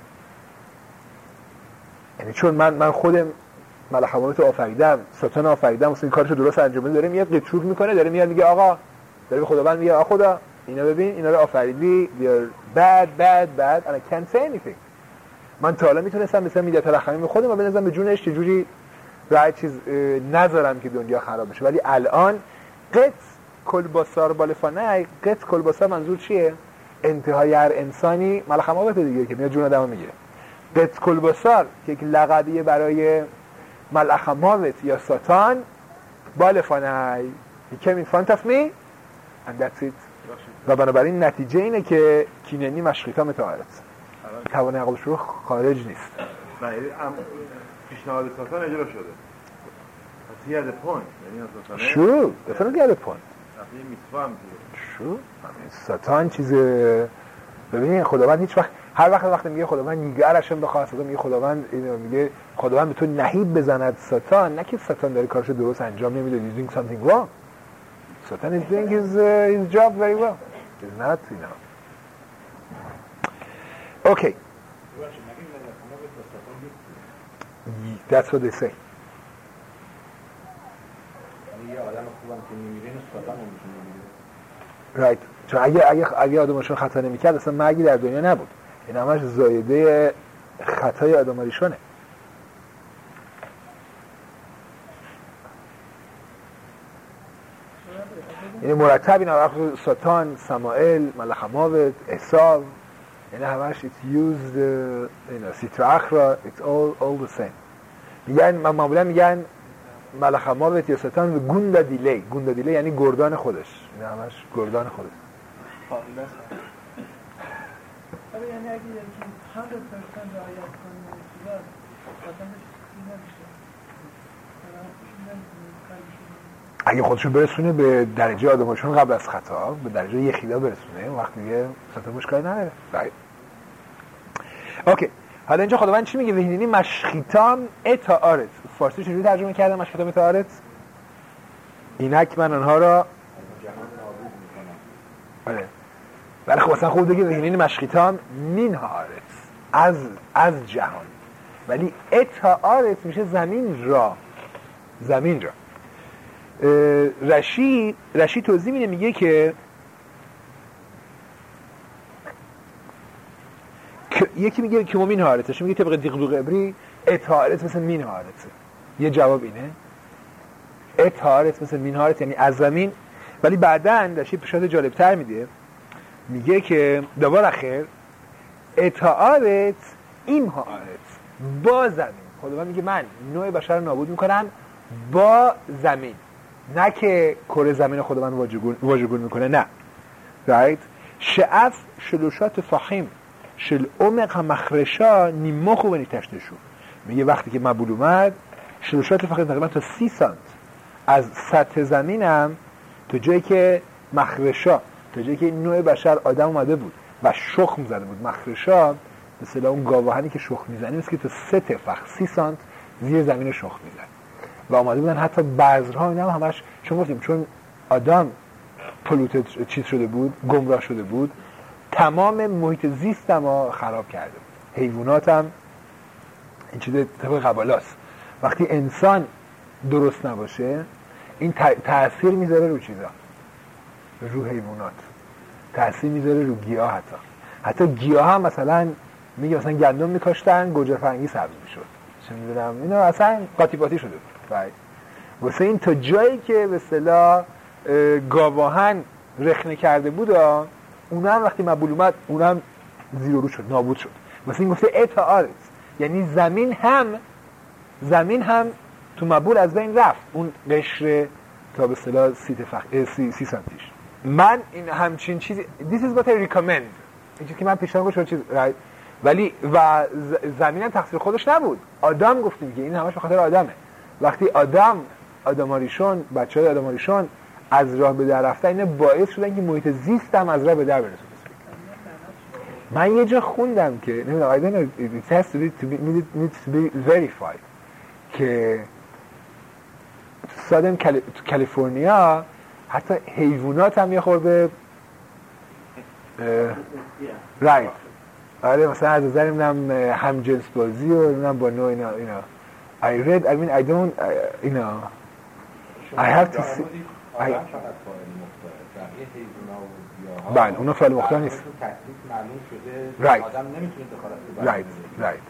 یعنی چون من من خودم ملخ مابت رو آفریدم، ساتان آفریدم، واسه این کارشو درست انجام بده، داره میاد قطشور میکنه، داره میاد میگه آقا، داره به خداوند میگه آقا خدا اینا ببین اینا رو آفریدی، they're bad bad bad and I can't say anything. من تا حالا میتونستم مثلا میده تلخمی خودم و بنظرم به جونش چه جوری رای چیز نذارم که دنیا خراب بشه، ولی الان قط کل باسار بالفانای، قط کل باسار منظور چیه؟ انتهای هر انسانی ملخ مابت دیگه که میاد جون آدمو میگیره. قط کل باسار که یک لقبیه برای ملخ مابت یا ساتان بالفانای he came in front of me and that's it. و بنابراین نتیجه اینه که کیننی مشخیتا متعارض توان عقل شروع خارج نیست. نه این پیشنهاد ساتان اجرا شده. He had a point. یعنی ساتان شو definitely had a point. این میتوا هم شو ساتان چیز ببینید خداوند هیچ وقت هر وقت وقتی میگه خداوند نیگرشم بخواد ساتان میگه خداوند اینو میگه خداوند به تو نهیب بزند ساتان، نه که ساتان داره کارشو درست انجام نمیده. he's doing something wrong. Satan is doing his uh, his job very well. He's not, you know. Okay. That's what they say. Right. چون اگه اگه اگه آدمشون خطا نمی‌کرد اصلا مرگی در دنیا نبود. این همش زایده خطای آدماریشونه. یعنی مرتب این وقت ساتان، سمائل، ملخ مابت، عیسی، یعنی همش it's used you know سیترا اخرا it's all all the same. میگن معمولا میگن ملخ مابت یا ساتان به گوندا دیلی. گوندا دیلی یعنی گردان خودش. یعنی همش گردان خودش. آره یعنی اگه یکی صد درصد رعایت کنه چیزا آدمش نمیشه. اگه خودشون برسونه به درجه آدمشون قبل از خطا به درجه یخیدا برسونه وقتی میگه سطح مشکلی نداره. right. اوکی. حالا اینجا خداوند چی میگه؟ وحینینی مشخیتان اتعارت. فارسی چجوری ترجمه کرده مشخیتان اتعارت؟ اینک من آنها را آره ولی خب اصلا خوب بگه وحینینی مشخیتان مینها آرت از از جهان، ولی اتعارت میشه زمین را زمین را. رشید رشید توضیح میده میگه که یکی میگه که مین هارتش میگه طبق دیقدوق عبری اتهارت مثل مین هارت. یه جواب اینه اتهارت مثل مین هارت یعنی از زمین، ولی بعداً رشید پیشنهاد جالبتر میده میگه که دوباره خیر اتهارت این هارت با زمین. خداوند میگه من نوع بشر رو نابود میکنم با زمین، نه که کره زمین خداوند واژگون واژگون میکنه، نه. رایت شعف شلوشات فخیم شل عمق مخرشا نیمخو و نیتشتشو. میگه وقتی که مبول اومد شلوشات فخیم تقریبا تا سی سانت از سطح زمینم تو جایی که مخرشا تو جایی که نوع بشر آدم اومده بود و شخم زده بود. مخرشا مثلا اون گاوهانی که شخم میزنی مثل که تو سه تفخ سی سانت زیر زمین شخم میزنی و آمده بودن حتی بذرها اینا هم همش چون گفتیم چون آدم پلوتد چیز شده بود، گمراه شده بود، تمام محیط زیست هم خراب کرده بود. حیوانات هم این چیز طبق قبالاست وقتی انسان درست نباشه این تأثیر میذاره رو چیزا، رو حیوانات تأثیر میذاره رو گیاه، حتی حتی گیاه هم مثلا میگه مثلا گندم میکاشتن گوجه فرنگی سبز میشد، چه میدونم اینا اصلا قاطی پاتی شده بود. واسه این تا جایی که به اصطلاح گاواهن رخنه کرده بود اونا هم وقتی مبول اومد اونا هم زیر و رو شد، نابود شد. واسه این گفته اتا آرز، یعنی زمین هم زمین هم تو مبول از بین رفت، اون قشر تا به اصطلاح سی تفخ سی, سی سانتیش. من این همچین چیزی this is what I recommend، این چیزی که من پیشنهاد کنم چیز right. ولی و زمین هم تقصیر خودش نبود، آدم گفتیم که این همش به خاطر آدمه. وقتی آدم آدماریشون بچه‌های آدماریشون از راه به در رفتن، این باعث شدن که محیط زیست هم از راه به در برسه. من یه جا خوندم که نمیدونم I don't know it has to be to be needs to be verified که سادن کالی... تو کالیفرنیا حتی حیوانات هم یه خورده رایت آره مثلا از نظر نمیدونم هم جنس بازی و نمیدونم با نوع اینا اینا I read I mean I don't I, you know I have to see I بله اونا فعل مختار نیست right right right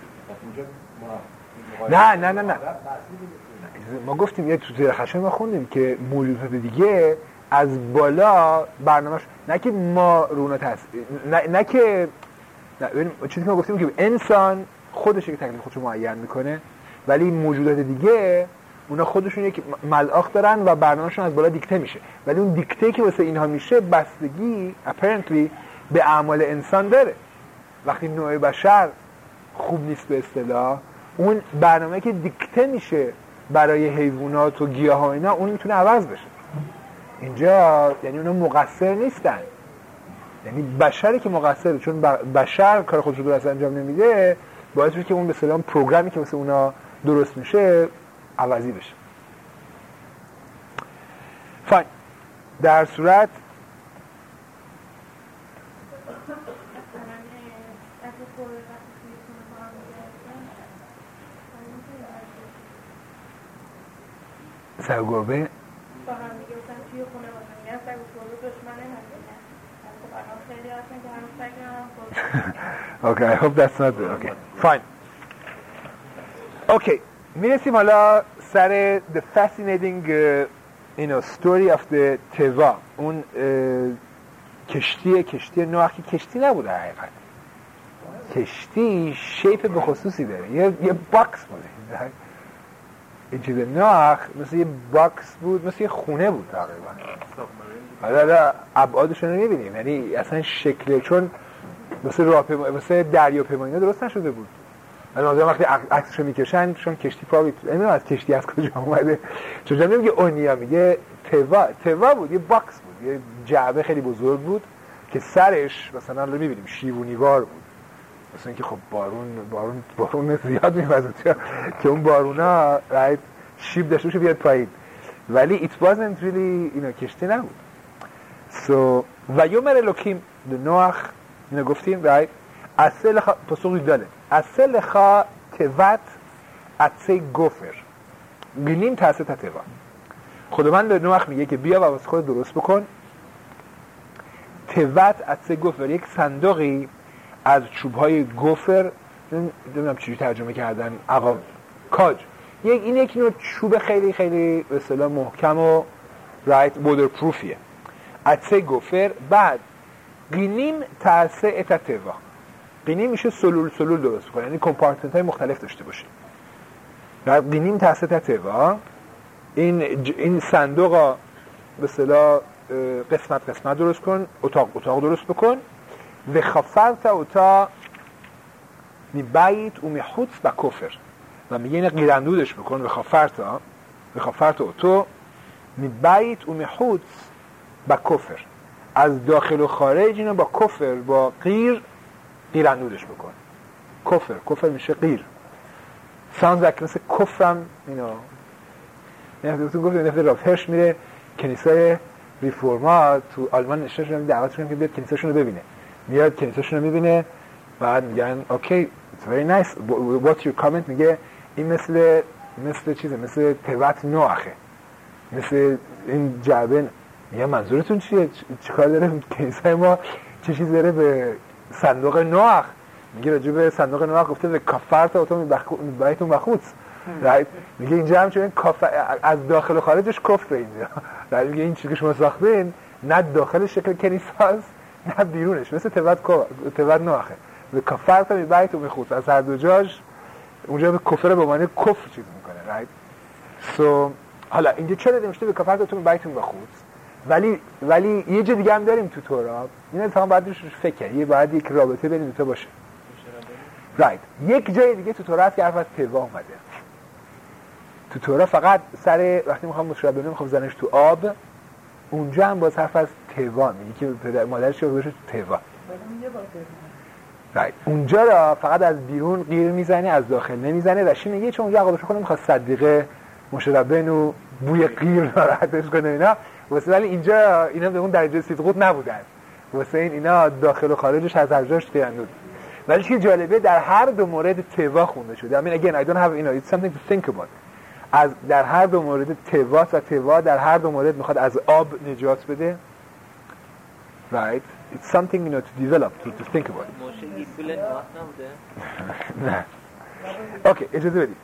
نه نه نه نه ما گفتیم یه تو زیر خشم ما خوندیم که موجودات دیگه از بالا برنامه‌اش نه که ما رونا تاثیر نه, نه که نه چیزی که ما گفتیم که انسان خودش یک تکلیف خودش معین میکنه، ولی موجودات دیگه اونا خودشون یک ملاک دارن و برنامه‌شون از بالا دیکته میشه، ولی اون دیکته که واسه اینها میشه بستگی apparently به اعمال انسان داره. وقتی نوع بشر خوب نیست به اصطلاح، اون برنامه‌ای که دیکته میشه برای حیوانات و گیاها اینا اون میتونه عوض بشه. اینجا یعنی اونا مقصر نیستن، یعنی بشری که مقصره، چون بشر کار خودش رو درست انجام نمیده باعث میشه که اون به اصطلاح پروگرامی که واسه اونا درست میشه عوضی بشه. فاین. در صورت سگ و گربه با هم دیگه بودن توی خونه بودن میگن سگ و گربه دشمن هم دیگه. خب الان خیلی هستن که هنوز سگ هم Okay, I hope that's not okay. Fine. Okay, میرسیم حالا سر the fascinating uh, you know story of the توا. اون uh, کشتی کشتی نوح که کشتی نبوده حقیقت. کشتی شیپ به خصوصی داره. یه یه باکس بوده. این چیز نوح مثل یه باکس بود، مثل یه خونه بود تقریبا. حالا حالا ابعادش رو نمی‌بینیم، یعنی اصلا شکل چون مثل راهپیما مثل دریاپیمایی درست نشده بود. الان وقتی عکسشو میکشن چون کشتی پاوی نمیدونم از کشتی از کجا اومده، چون نمیگه اونیا، میگه توا توا بود، یه باکس بود، یه جعبه خیلی بزرگ بود که سرش مثلا رو می‌بینیم شیبونیوار بود، مثلا اینکه خب بارون بارون بارون زیاد میوزه که اون بارونا رایت شیب داشته باشه بیاد پایین، ولی it wasn't really اینا کشتی نبود. so و یومر الوکیم نوح اینو گفتیم رایت اصل خ... پاسخی داره اصل خا توت اتسه گفر بینیم تاسه تتوا. خداوند به نوح میگه که بیا و واسه خود درست بکن توت اتسه گفر، یک صندوقی از چوب‌های گوفر، نمیدونم چجوری ترجمه کردن، عقاب کاج، یک این یک نوع چوب خیلی خیلی به اصطلاح محکم و رایت بودر پروفیه. اتسه گوفر بعد قینیم تاسه اتتوا. قینیم میشه سلول سلول درست کنه، یعنی کمپارتمنت های مختلف داشته باشه. بعد قینیم تاسه اتتوا این این صندوق به اصطلاح قسمت قسمت درست کن، اتاق اتاق درست بکن و خفرت اوتا میبایت و میحوت با کفر و میگه این قیراندودش بکن و خفرت و خفرت اوتو میبایت و میحوت با کفر، از داخل و خارج اینو با کفر با قیر قیراندودش بکن. کفر کفر میشه قیر. sounds like مثل کفرم اینا نمیدونم گفتم نفر راف هرش میره کنیسای ریفورما تو آلمان نشون میدن دعوت کنن که بیاد کنیساشون رو ببینه، میاد کنیساشون رو میبینه بعد میگن اوکی it's very nice what's your comment، میگه این مثل مثل چیزه مثل توت نوحه، مثل این جعبه. میگه منظورتون چیه؟ چیکار داره کنیسای ما چه چیزی داره به صندوق نوح؟ میگه راجع به صندوق نوح گفته به کفرت اوتو میبایتون بخوت رایت. میگه اینجا هم چون کافر از داخل و خارجش کفر اینجا رایت. میگه این چیزی که شما ساختین نه داخل شکل کنیساست نه بیرونش، مثل تبت تبت ناخه و کفرت می بیت و میخوت از هر دو جاش اونجا به کفر به معنی کفر چیز میکنه right so حالا اینجا چرا نمیشه به کفرت تو بیت و میخوت ولی ولی یه جا دیگه هم داریم تو تورات اینا تمام بعد روش فکر کنی یه باید یک رابطه بین دو تا باشه right یک جای دیگه تو تورات که حرف از توا اومده تو تورات فقط سر وقتی میخوام مشربه نمیخوام زنش تو آب اونجا هم باز حرف از توا میگه که پدر مادرش رو بشه تو توا right. اونجا را فقط از بیرون غیر میزنه از داخل نمیزنه رشی میگه چون اونجا عقابش خودم میخواد صدیقه مشربه و بوی غیر ناراحتش کنه اینا واسه ولی اینجا اینا به اون درجه صدقوت نبودن واسه این اینا داخل و خارجش از هر جاش قیاندود ولی چه جالبه در هر دو مورد توا خونده شده I mean again I don't have you know it's something to think about از در هر دو مورد توا و توا در هر دو مورد میخواد از آب نجات بده right it's something you know to develop to, to think about موشه گیبل نوات نبوده نه اوکی اجازه بدید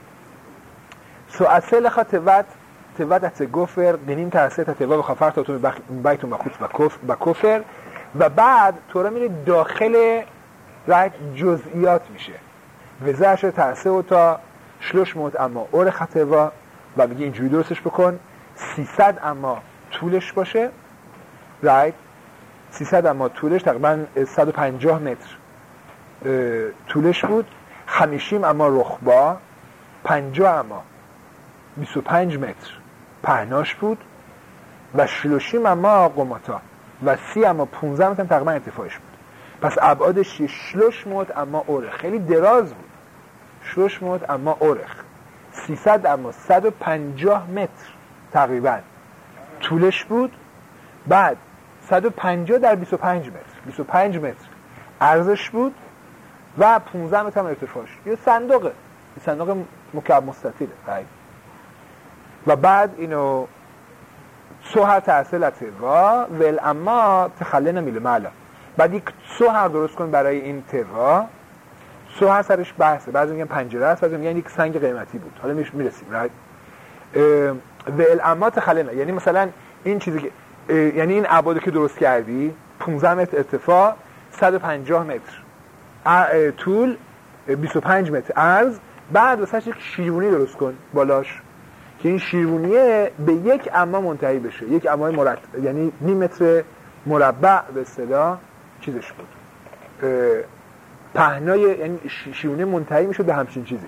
سو اصل خا تبت تبت ات گفر دینیم ترسه تا توا بخفر تا تو بیتون بخوت با کفر و بعد تو را میره داخل right جزئیات میشه وزش ترسه و تا شلوش موت اما اور خطوا و میگه اینجوری درستش بکن سیصد اما طولش باشه right سیصد اما طولش تقریبا صد و پنجاه متر طولش بود خمیشیم اما رخبا پنجاه اما بیست و پنج متر پهناش بود و شلوشیم اما قماتا و سی اما پونزده متر تقریبا ارتفاعش بود پس ابعادش شلوش موت اما اورخ خیلی دراز بود شلوش موت اما اورخ سیصد اما صد و پنجاه متر تقریبا طولش بود بعد صد و پنجاه در بیست و پنج متر بیست و پنج متر عرضش بود و پانزده متر ارتفاعش یه صندوقه یه صندوق مکعب مستطیله و بعد اینو سوهر تحصیل توا ول اما تخله نمیله معلا بعد یک سوهر درست کن برای این توا سوهر سرش بحثه بعضی میگن پنجره است بعضی میگن یک سنگ قیمتی بود حالا میرسیم right ول اما تخله نه یعنی مثلا این چیزی که یعنی این ابعادی که درست کردی پانزده متر ارتفاع صد و پنجاه متر طول بیست و پنج متر عرض بعد واسه یک شیروانی درست کن بالاش که این شیروانیه به یک اما منتهی بشه یک امای مرتب یعنی نیم متر مربع به اصطلاح چیزش بود پهنای یعنی شیروانی منتهی میشه به همچین چیزی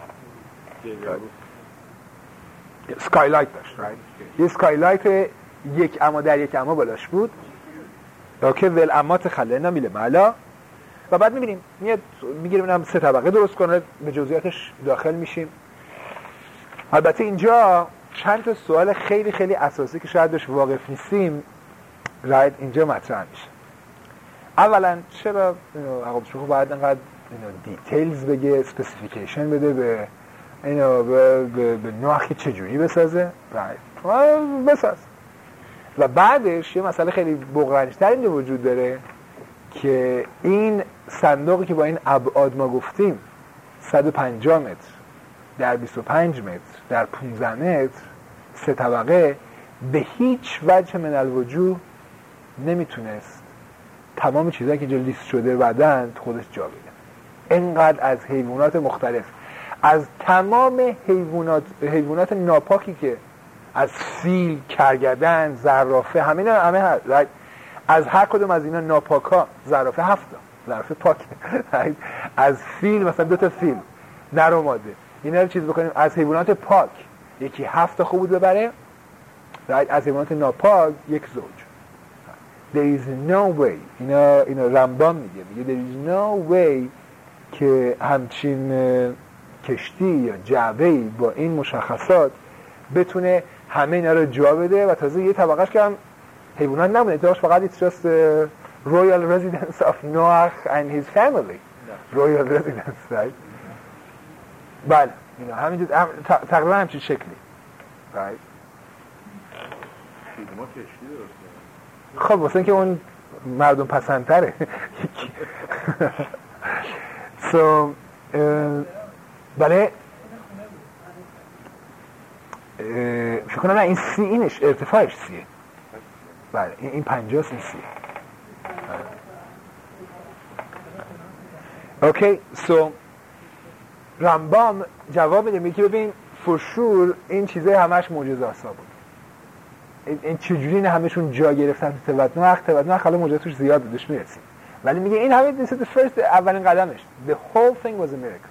سکایلایت داشت right? یه سکایلایت یک اما در یک اما بالاش بود که ول اما تخله نمیله معلا و بعد میبینیم میاد میگیریم اینم سه طبقه درست کنه به جزئیاتش داخل میشیم البته اینجا چند تا سوال خیلی خیلی اساسی که شاید داشت واقف نیستیم راید اینجا مطرح میشه اولا چرا عقب شما باید انقدر دیتیلز بگه اسپسیفیکیشن بده به اینو به, به, به نوعی چجوری بسازه راید بساز و بعدش یه مسئله خیلی بغرنج‌تر اینجا وجود داره که این صندوقی که با این ابعاد ما گفتیم صد و پنجاه متر در بیست و پنج متر در پانزده متر سه طبقه به هیچ وجه من الوجوه نمیتونست تمام چیزایی که اینجا لیست شده بعدن خودش جا بده انقدر از حیوانات مختلف از تمام حیوانات حیوانات ناپاکی که از فیل، کرگدن، زرافه همه همه هست از هر کدوم از اینا ناپاکا زرافه هفتا زرافه پاکه از فیل مثلا دو تا فیل نر و ماده اینا رو چیز بکنیم از حیوانات پاک یکی هفت تا خوب بود ببره از حیوانات ناپاک یک زوج there is no way اینا اینا رمبان میگه میگه there is no way که همچین کشتی یا جعبه‌ای با این مشخصات بتونه همه اینا رو جا بده و تازه یه طبقهش که هم حیوانات نمونه اتفاقش فقط it's just a royal residence of Noach and his family no. royal residence right بله اینا همین تقریبا همچین شکلی right ما کشتی درسته خب واسه اینکه اون مردم پسندتره so بله فکر کنم این سی اینش ارتفاعش سیه بله این پنجاست این سیه اوکی سو رمبام جواب میده میگه ببین for sure این چیزای همش معجزه آسا بود. این, این چجوری نه همشون جا گرفتن تو تبت نوح تبت نوح خاله معجزه توش زیاد بودش میرسیم، ولی میگه این همه this is the first اولین قدمش. the whole thing was a miracle.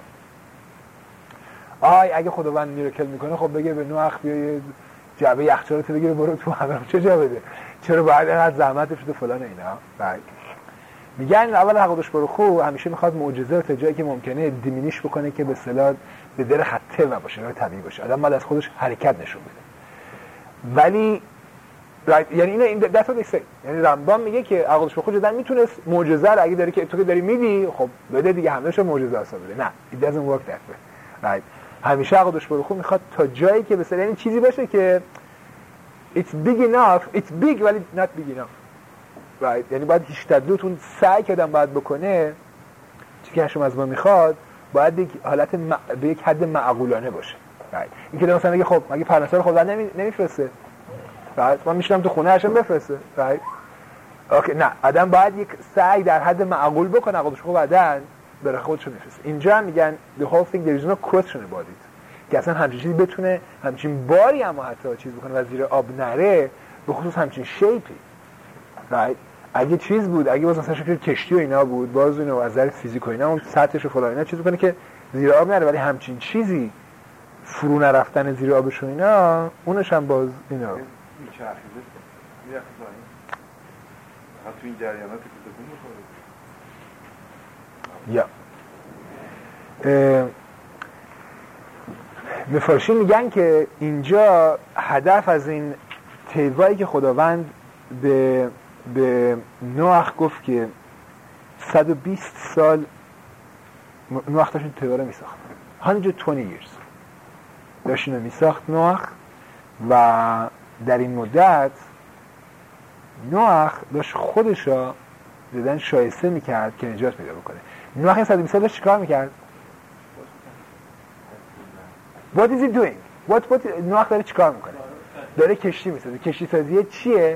آی اگه خداوند میراکل میکنه خب بگه به نوح بیا یه جعبه یخچالت بگیر برو تو همه چه جا بده، چرا باید اینقدر زحمت بشه فلان اینا. بعد میگن اول حقوقش برو خو همیشه میخواد معجزه رو تا جایی که ممکنه دیمینیش بکنه که به اصطلاح به در خطه نباشه، نه طبیعی باشه. آدم باید از خودش حرکت نشون بده. ولی right. یعنی اینا این that's what they say. یعنی رمبام میگه که عقلش به خود جدا میتونست معجزه رو اگه داری که تو که داری میدی خب بده دیگه، همه‌ش معجزه است بده. نه it doesn't work that way. right. همیشه عقلش به خود میخواد تا جایی که مثلا این چیزی باشه که it's big enough it's big ولی not big enough. right. یعنی باید هیچ تدلوتون سعی کردن باید بکنه چیزی که هشم از ما میخواد باید یک حالت م... به یک حد معقولانه باشه. right. این که مثلا میگه خب مگه پرنسار خدا نمی... نمیفرسته right. من میشنم تو خونه هشم بفرسته right. اوکی نه آدم باید یک سعی در حد معقول بکنه عقلش خب بعدن برای خودش میفرسته. اینجا میگن the whole thing there is no question about it که اصلا همچین چیزی بتونه همچین باری اما حتی چیز بکنه و زیر آب نره، به خصوص همچین شیپی right. اگه چیز بود اگه باز مثلا شکل کشتی و اینا بود باز اینو از نظر فیزیک و اینا اون سطحش و فلان اینا چیز بکنه که زیر آب نره، ولی همچین چیزی فرو نرفتن زیر آبش و اینا اونش هم باز اینا میچرخیده میرفت پایین فقط تو این جریانات که تکون میخوره. یا مفارشی میگن که اینجا هدف از این تیوایی که خداوند به به نوح گفت که صد و بیست سال نوح داشت این تیواره میساخت صد و بیست years داشت اینو میساخت نوح، و در این مدت نوح داشت خودش را دیدن شایسته میکرد که نجات پیدا بکنه. نوح این صد و بیست سال داشت چیکار میکرد؟ What is he doing? What what نوح داره چیکار میکنه؟ داره کشتی میسازه. کشتی سازی چیه؟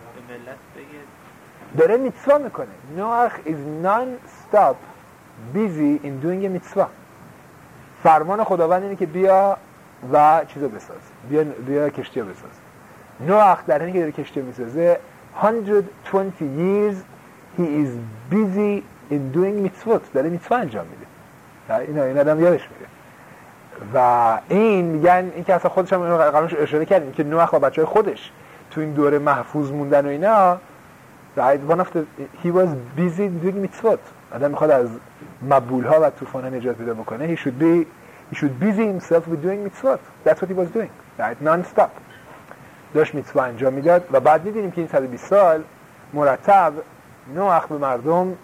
داره میتوا میکنه. نوح is non-stop busy in doing a میتوا. فرمان خداوند اینه که بیا و چیزو بساز، بیا بیا کشتی رو بساز. نوح در حالی که داره کشتی رو میسازه صد و بیست years he is busy in doing میتوات، داره میتوا انجام میده. اینا این آدم یادش میره. و این میگن این که اصلا خودش هم اینو قبلش اشاره کردیم که نوح با بچهای خودش تو این دوره محفوظ موندن و اینا right one of the he was busy doing میتوات. آدم میخواد از مبولها و طوفان‌ها نجات پیدا بکنه. he should be he should busy himself with doing میتوات. that's what he was doing right non stop داشت میتوا انجام میداد. و بعد میبینیم که این صد و بیست سال مرتب نوح به مردم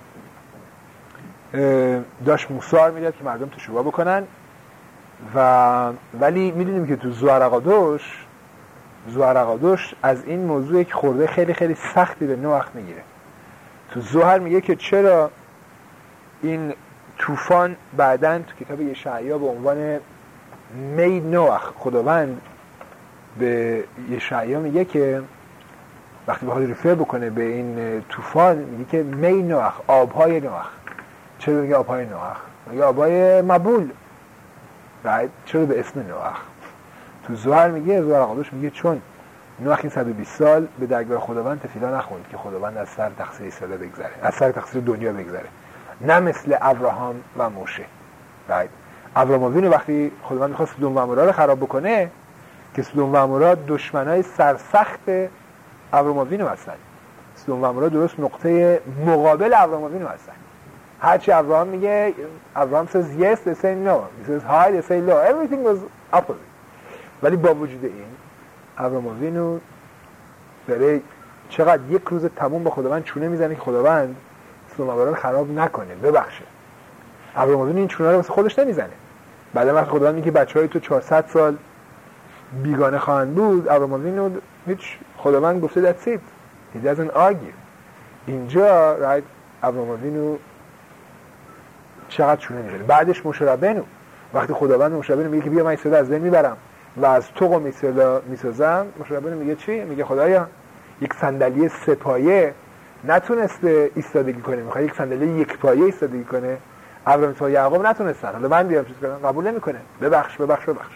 داشت موسار میداد که مردم تشویق بکنن. و ولی میدونیم که تو زوارقادوش زوارقادوش از این موضوع یک خورده خیلی خیلی سختی به نوح میگیره. تو زوهر میگه که چرا این طوفان بعدن تو کتاب یشعیا به عنوان می نوح خداوند به یشعیا میگه که وقتی بخواد ریفر بکنه به این طوفان میگه که می نوح آبهای نوح. چرا میگه آبهای نوح؟ میگه آبهای مبول بعد چرا به اسم نوح؟ تو زوهر میگه زوارقادوش میگه چون نوح این صد و بیست سال به درگاه خداوند تفیلا نخوند که خداوند از سر تقصیر اسرائیل بگذره، از سر تقصیر دنیا بگذره، نه مثل ابراهام و موشه. بعد ابراهام وینو وقتی خداوند می‌خواست سدوم و عمورا رو خراب بکنه که سدوم و عمورا دشمنای سرسخت ابراهام وینو هستن. سدوم و عمورا درست نقطه مقابل ابراهام وینو هستن. هرچی ابراهام میگه ابراهام says yes they say no, he says high they say low, everything was opposite. ولی با وجود این ابراهام وینو داره چقدر یک روز تموم با خداوند چونه میزنه که خداوند سدوم و عمورا رو خراب نکنه، ببخشه. ابراهام وینو این چونه رو واسه خودش نمیزنه. بعد وقتی خداوند میگه بچهای تو چهارصد سال بیگانه خواهند بود، ابراهام وینو هیچ خداوند گفته that's it, he doesn't argue. اینجا right ابراهام وینو چقدر چونه میزنه. بعدش موشه ربینو وقتی خداوند موشه ربینو میگه که بیا من اسرائیل از بین میبرم و از تو قوم اسرائیل میسازم، موشه ربینو میگه چی؟ میگه خدایا یک صندلی سه پایه نتونسته ایستادگی کنه، میخواد یک صندلی یک پایه ایستادگی کنه. ابراهیم تا یعقوب نتونستن، حالا من بیام چیز کنم قبول نمیکنه، ببخش ببخش ببخش.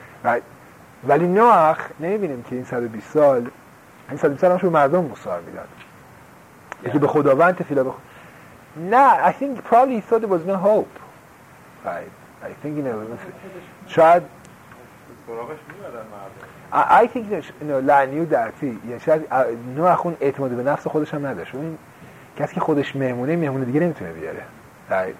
ولی نوح نمیبینیم که این صد و بیست سال این صد و بیست سال همشون مردم موسار میداد یکی به خداوند تفیلا بخون. نه I think probably he thought there was no hope. Right. I think you know شاید سراغش میادن I مردم. I think you know لعنی و درتی یا شاید نوح خون اعتماد به نفس خودش هم نداشت. این کسی که خودش مهمونه مهمونه دیگه نمیتونه بیاره. Right.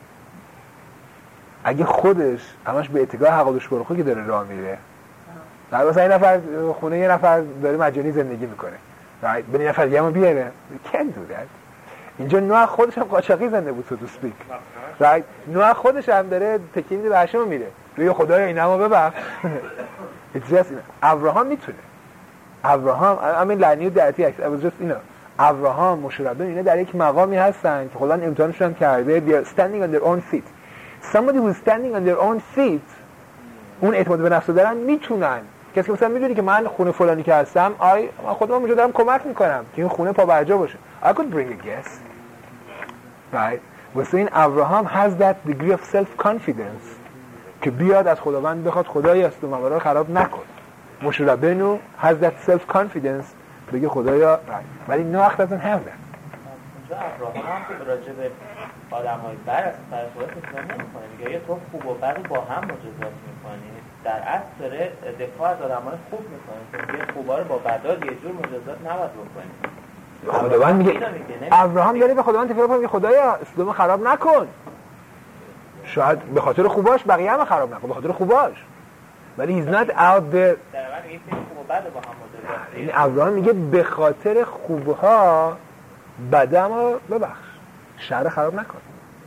اگه خودش همش به اتجاه حقادش برخو که داره راه میره، در مثلا این نفر خونه یه نفر داره مجانی زندگی میکنه، right. به یه نفر دیگه هم بیاره can't do that. اینجا نوح خودش هم قاچاقی زنده بود تو تو سپیک، right. نوح خودش هم داره تکیه میده به هشم میره روی خدایا اینمو ببخش. it's just ابراهام میتونه ابراهام همین لعنی و درتی عکس was just اینا ابراهام مشربه اینا در یک مقامی هستن که خدا امتحانشون هم کرده. they are standing on their own feet. somebody who is standing on their own feet اون اعتماد به نفس دارن میتونن. کسی که مثلا میدونی که من خونه فلانی که هستم آی من خودم اونجا دارم کمک میکنم که این خونه پا برجا باشه. I could bring a guest. Right. واسه این ابراهام has that degree of self confidence که بیاد از خداوند بخواد خدایی است و موارد رو خراب نکن. موشه ربنو has that self confidence بگه خدایا right. ولی نوح doesn't have that. اونجا ابراهام هم که راجع به آدم‌های بد از برای خودت اصلا نمی‌کنه، میگه یا تو خوب و بد با هم مجازات می‌کنی. در اصل داره دفاع از آدم‌های خوب می‌کنه که خوبا رو با بدا یه جور مجازات نباید بکنی. خداوند میگه ابراهام داره به خداوند تفکر می‌کنه خدایا سودم خراب نکن. شاید به خاطر خوباش بقیه هم خراب نکن، به خاطر خوباش. ولی he's not out there. در واقع این خوب و بد با هم مجازات. این ابراهام میگه به خاطر خوبها بدمو ببخش. شهر خراب نکن.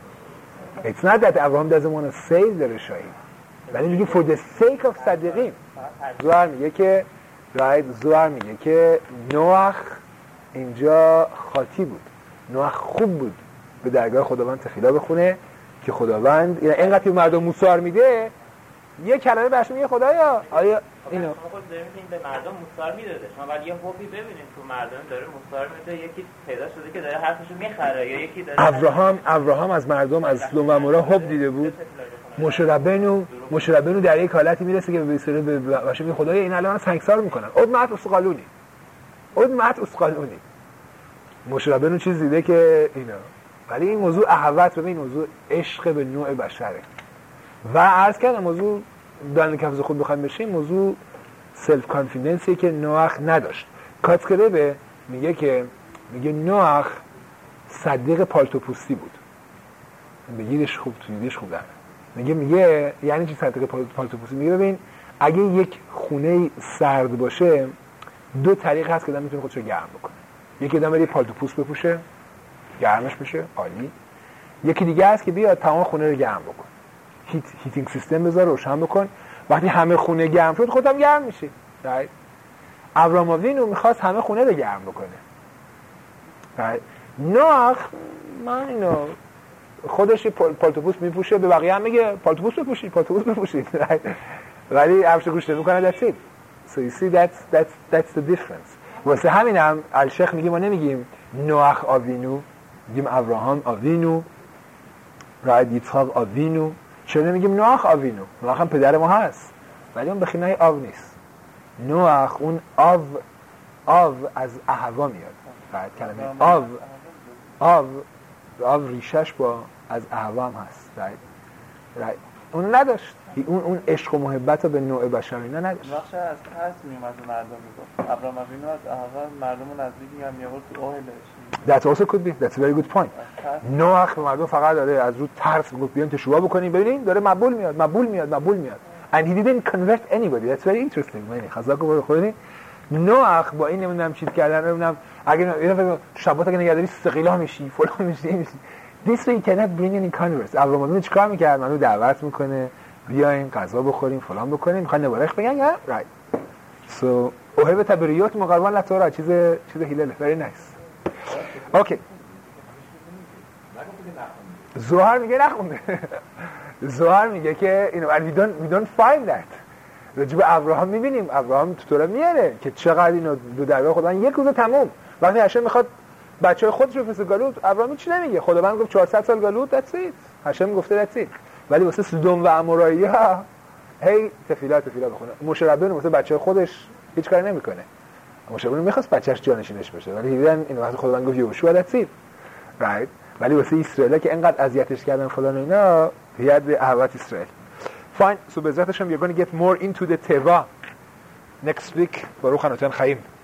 It's not that Abraham doesn't want to save the Rishayim. ولی میگه for the sake of صدیقین. زوار میگه که راید زوار میگه که نوح اینجا خاطی بود. نوح خوب بود به درگاه خداوند تفیلا بخونه که خداوند یعنی اینقدر مردم موسار میده یه کلمه بهش میگه خدایا آیا اینو خود داریم به مردم موسار میداده شما ولی یه خوبی ببینید تو مردم داره موسار میده یکی پیدا شده که داره حرفشو میخره یا یکی داره ابراهام ابراهام از مردم از سدوم و عمورا حب دیده بود. موشه ربنو موشه ربنو در یک حالتی میرسه که به سر به باشه میگه خدایا این الان سنگسار میکنن ادمت اسقالونی ادمت اسقالونی. موشه ربنو چیز دیده که اینا ولی این موضوع احوت ببین موضوع عشق به نوع بشره و عرض کردم موضوع دانه کفز خود بخوایم بشیم موضوع سلف کانفیدنسی که نوح نداشت. کاتکلبه میگه که میگه نوح صدیق پالتوپوستی بود. بگیرش خوب تویدش خوب در میگه میگه یعنی چی صدیق پالتوپوستی؟ میگه ببین اگه یک خونه سرد باشه دو طریق هست که آدم میتونه خودشو گرم بکنه. یکی آدم بره پالتوپوس بپوشه گرمش بشه عالی. یکی دیگه هست که بیاد تمام خونه رو گرم بکن. هیت هیتینگ سیستم بذار روشن بکن. وقتی همه خونه گرم شد خودم گرم میشه. right. ابراهام وینو میخواست همه خونه رو گرم بکنه. right. نوح من اینو خودش پالتوپوس میپوشه به بقیه هم میگه پالتوپوس بپوشید پالتوپوس بپوشید. right. ولی هرچه گوش نمیکنه that's it. So you see that's that's that's the difference. واسه همینم الشیخ میگه ما نمیگیم نوح آوینو میگیم ابراهام آوینو راید یتحاق آوینو. چرا نمیگیم نوح آوینو؟ نوح هم پدر ما هست ولی اون بخینای آو نیست. نوح اون آو آو از احوا میاد. راید کلمه آو آو آو ریشش با از احوا هم هست. راید راید اون نداشت اون اون عشق و محبت رو به نوع بشر اینا نداشت. بخش از پس میومد مردم میگفت ابراهام وینو از احوا مردم نزدیک میام میآورد تو اوهلش. That also could be. That's a very good point. نوح مردم فقط داره از رو ترس میگفت بیان تشوها بکنین ببینین داره مبول میاد مبول میاد مبول میاد. And he didn't convert anybody. That's very interesting. من خزاکو برو خودی نوح با این نمیدونم چیز کردن نمیدونم اگه اینا شبات اگه نگهداری سقیلا میشی فلان میشی میشی. This way you cannot bring any converse. ابراهام وینو چیکار میکرد؟ منو دعوت میکنه بیاین غذا بخوریم فلان بکنیم میخوان نبارخ بگن یا right. So اوهب تبریات مقربان لطورا چیز چیز هیله very nice. اوکی زوهر میگه نخونده. زوهر میگه که اینو we don't we don't find that. راجب ابراهام میبینیم ابراهام تو طور میاره که چقدر اینو دو درگاه خداوند یک روز تموم وقتی هاشم میخواد بچهای خودش رو بفرسته گالوت ابراهام چی نمیگه خداوند گفت چهارصد سال گالوت that's it هشم گفته that's it. ولی واسه سدوم و عمورایی ها هی تفیلا تفیلا بخونه. موشه ربیون واسه بچه خودش هیچ کاری نمیکنه. موشه ربیون میخواست بچهش جانشینش بشه ولی دیدن این وقت خدا من گفت یوشوا that's it. right. ولی واسه اسرائیل که انقدر اذیتش کردن فلان اینا یاد احوات اسرائیل. fine. So به ذاتش هم you're going to get more into the teva next week. baruch hanatan chaim.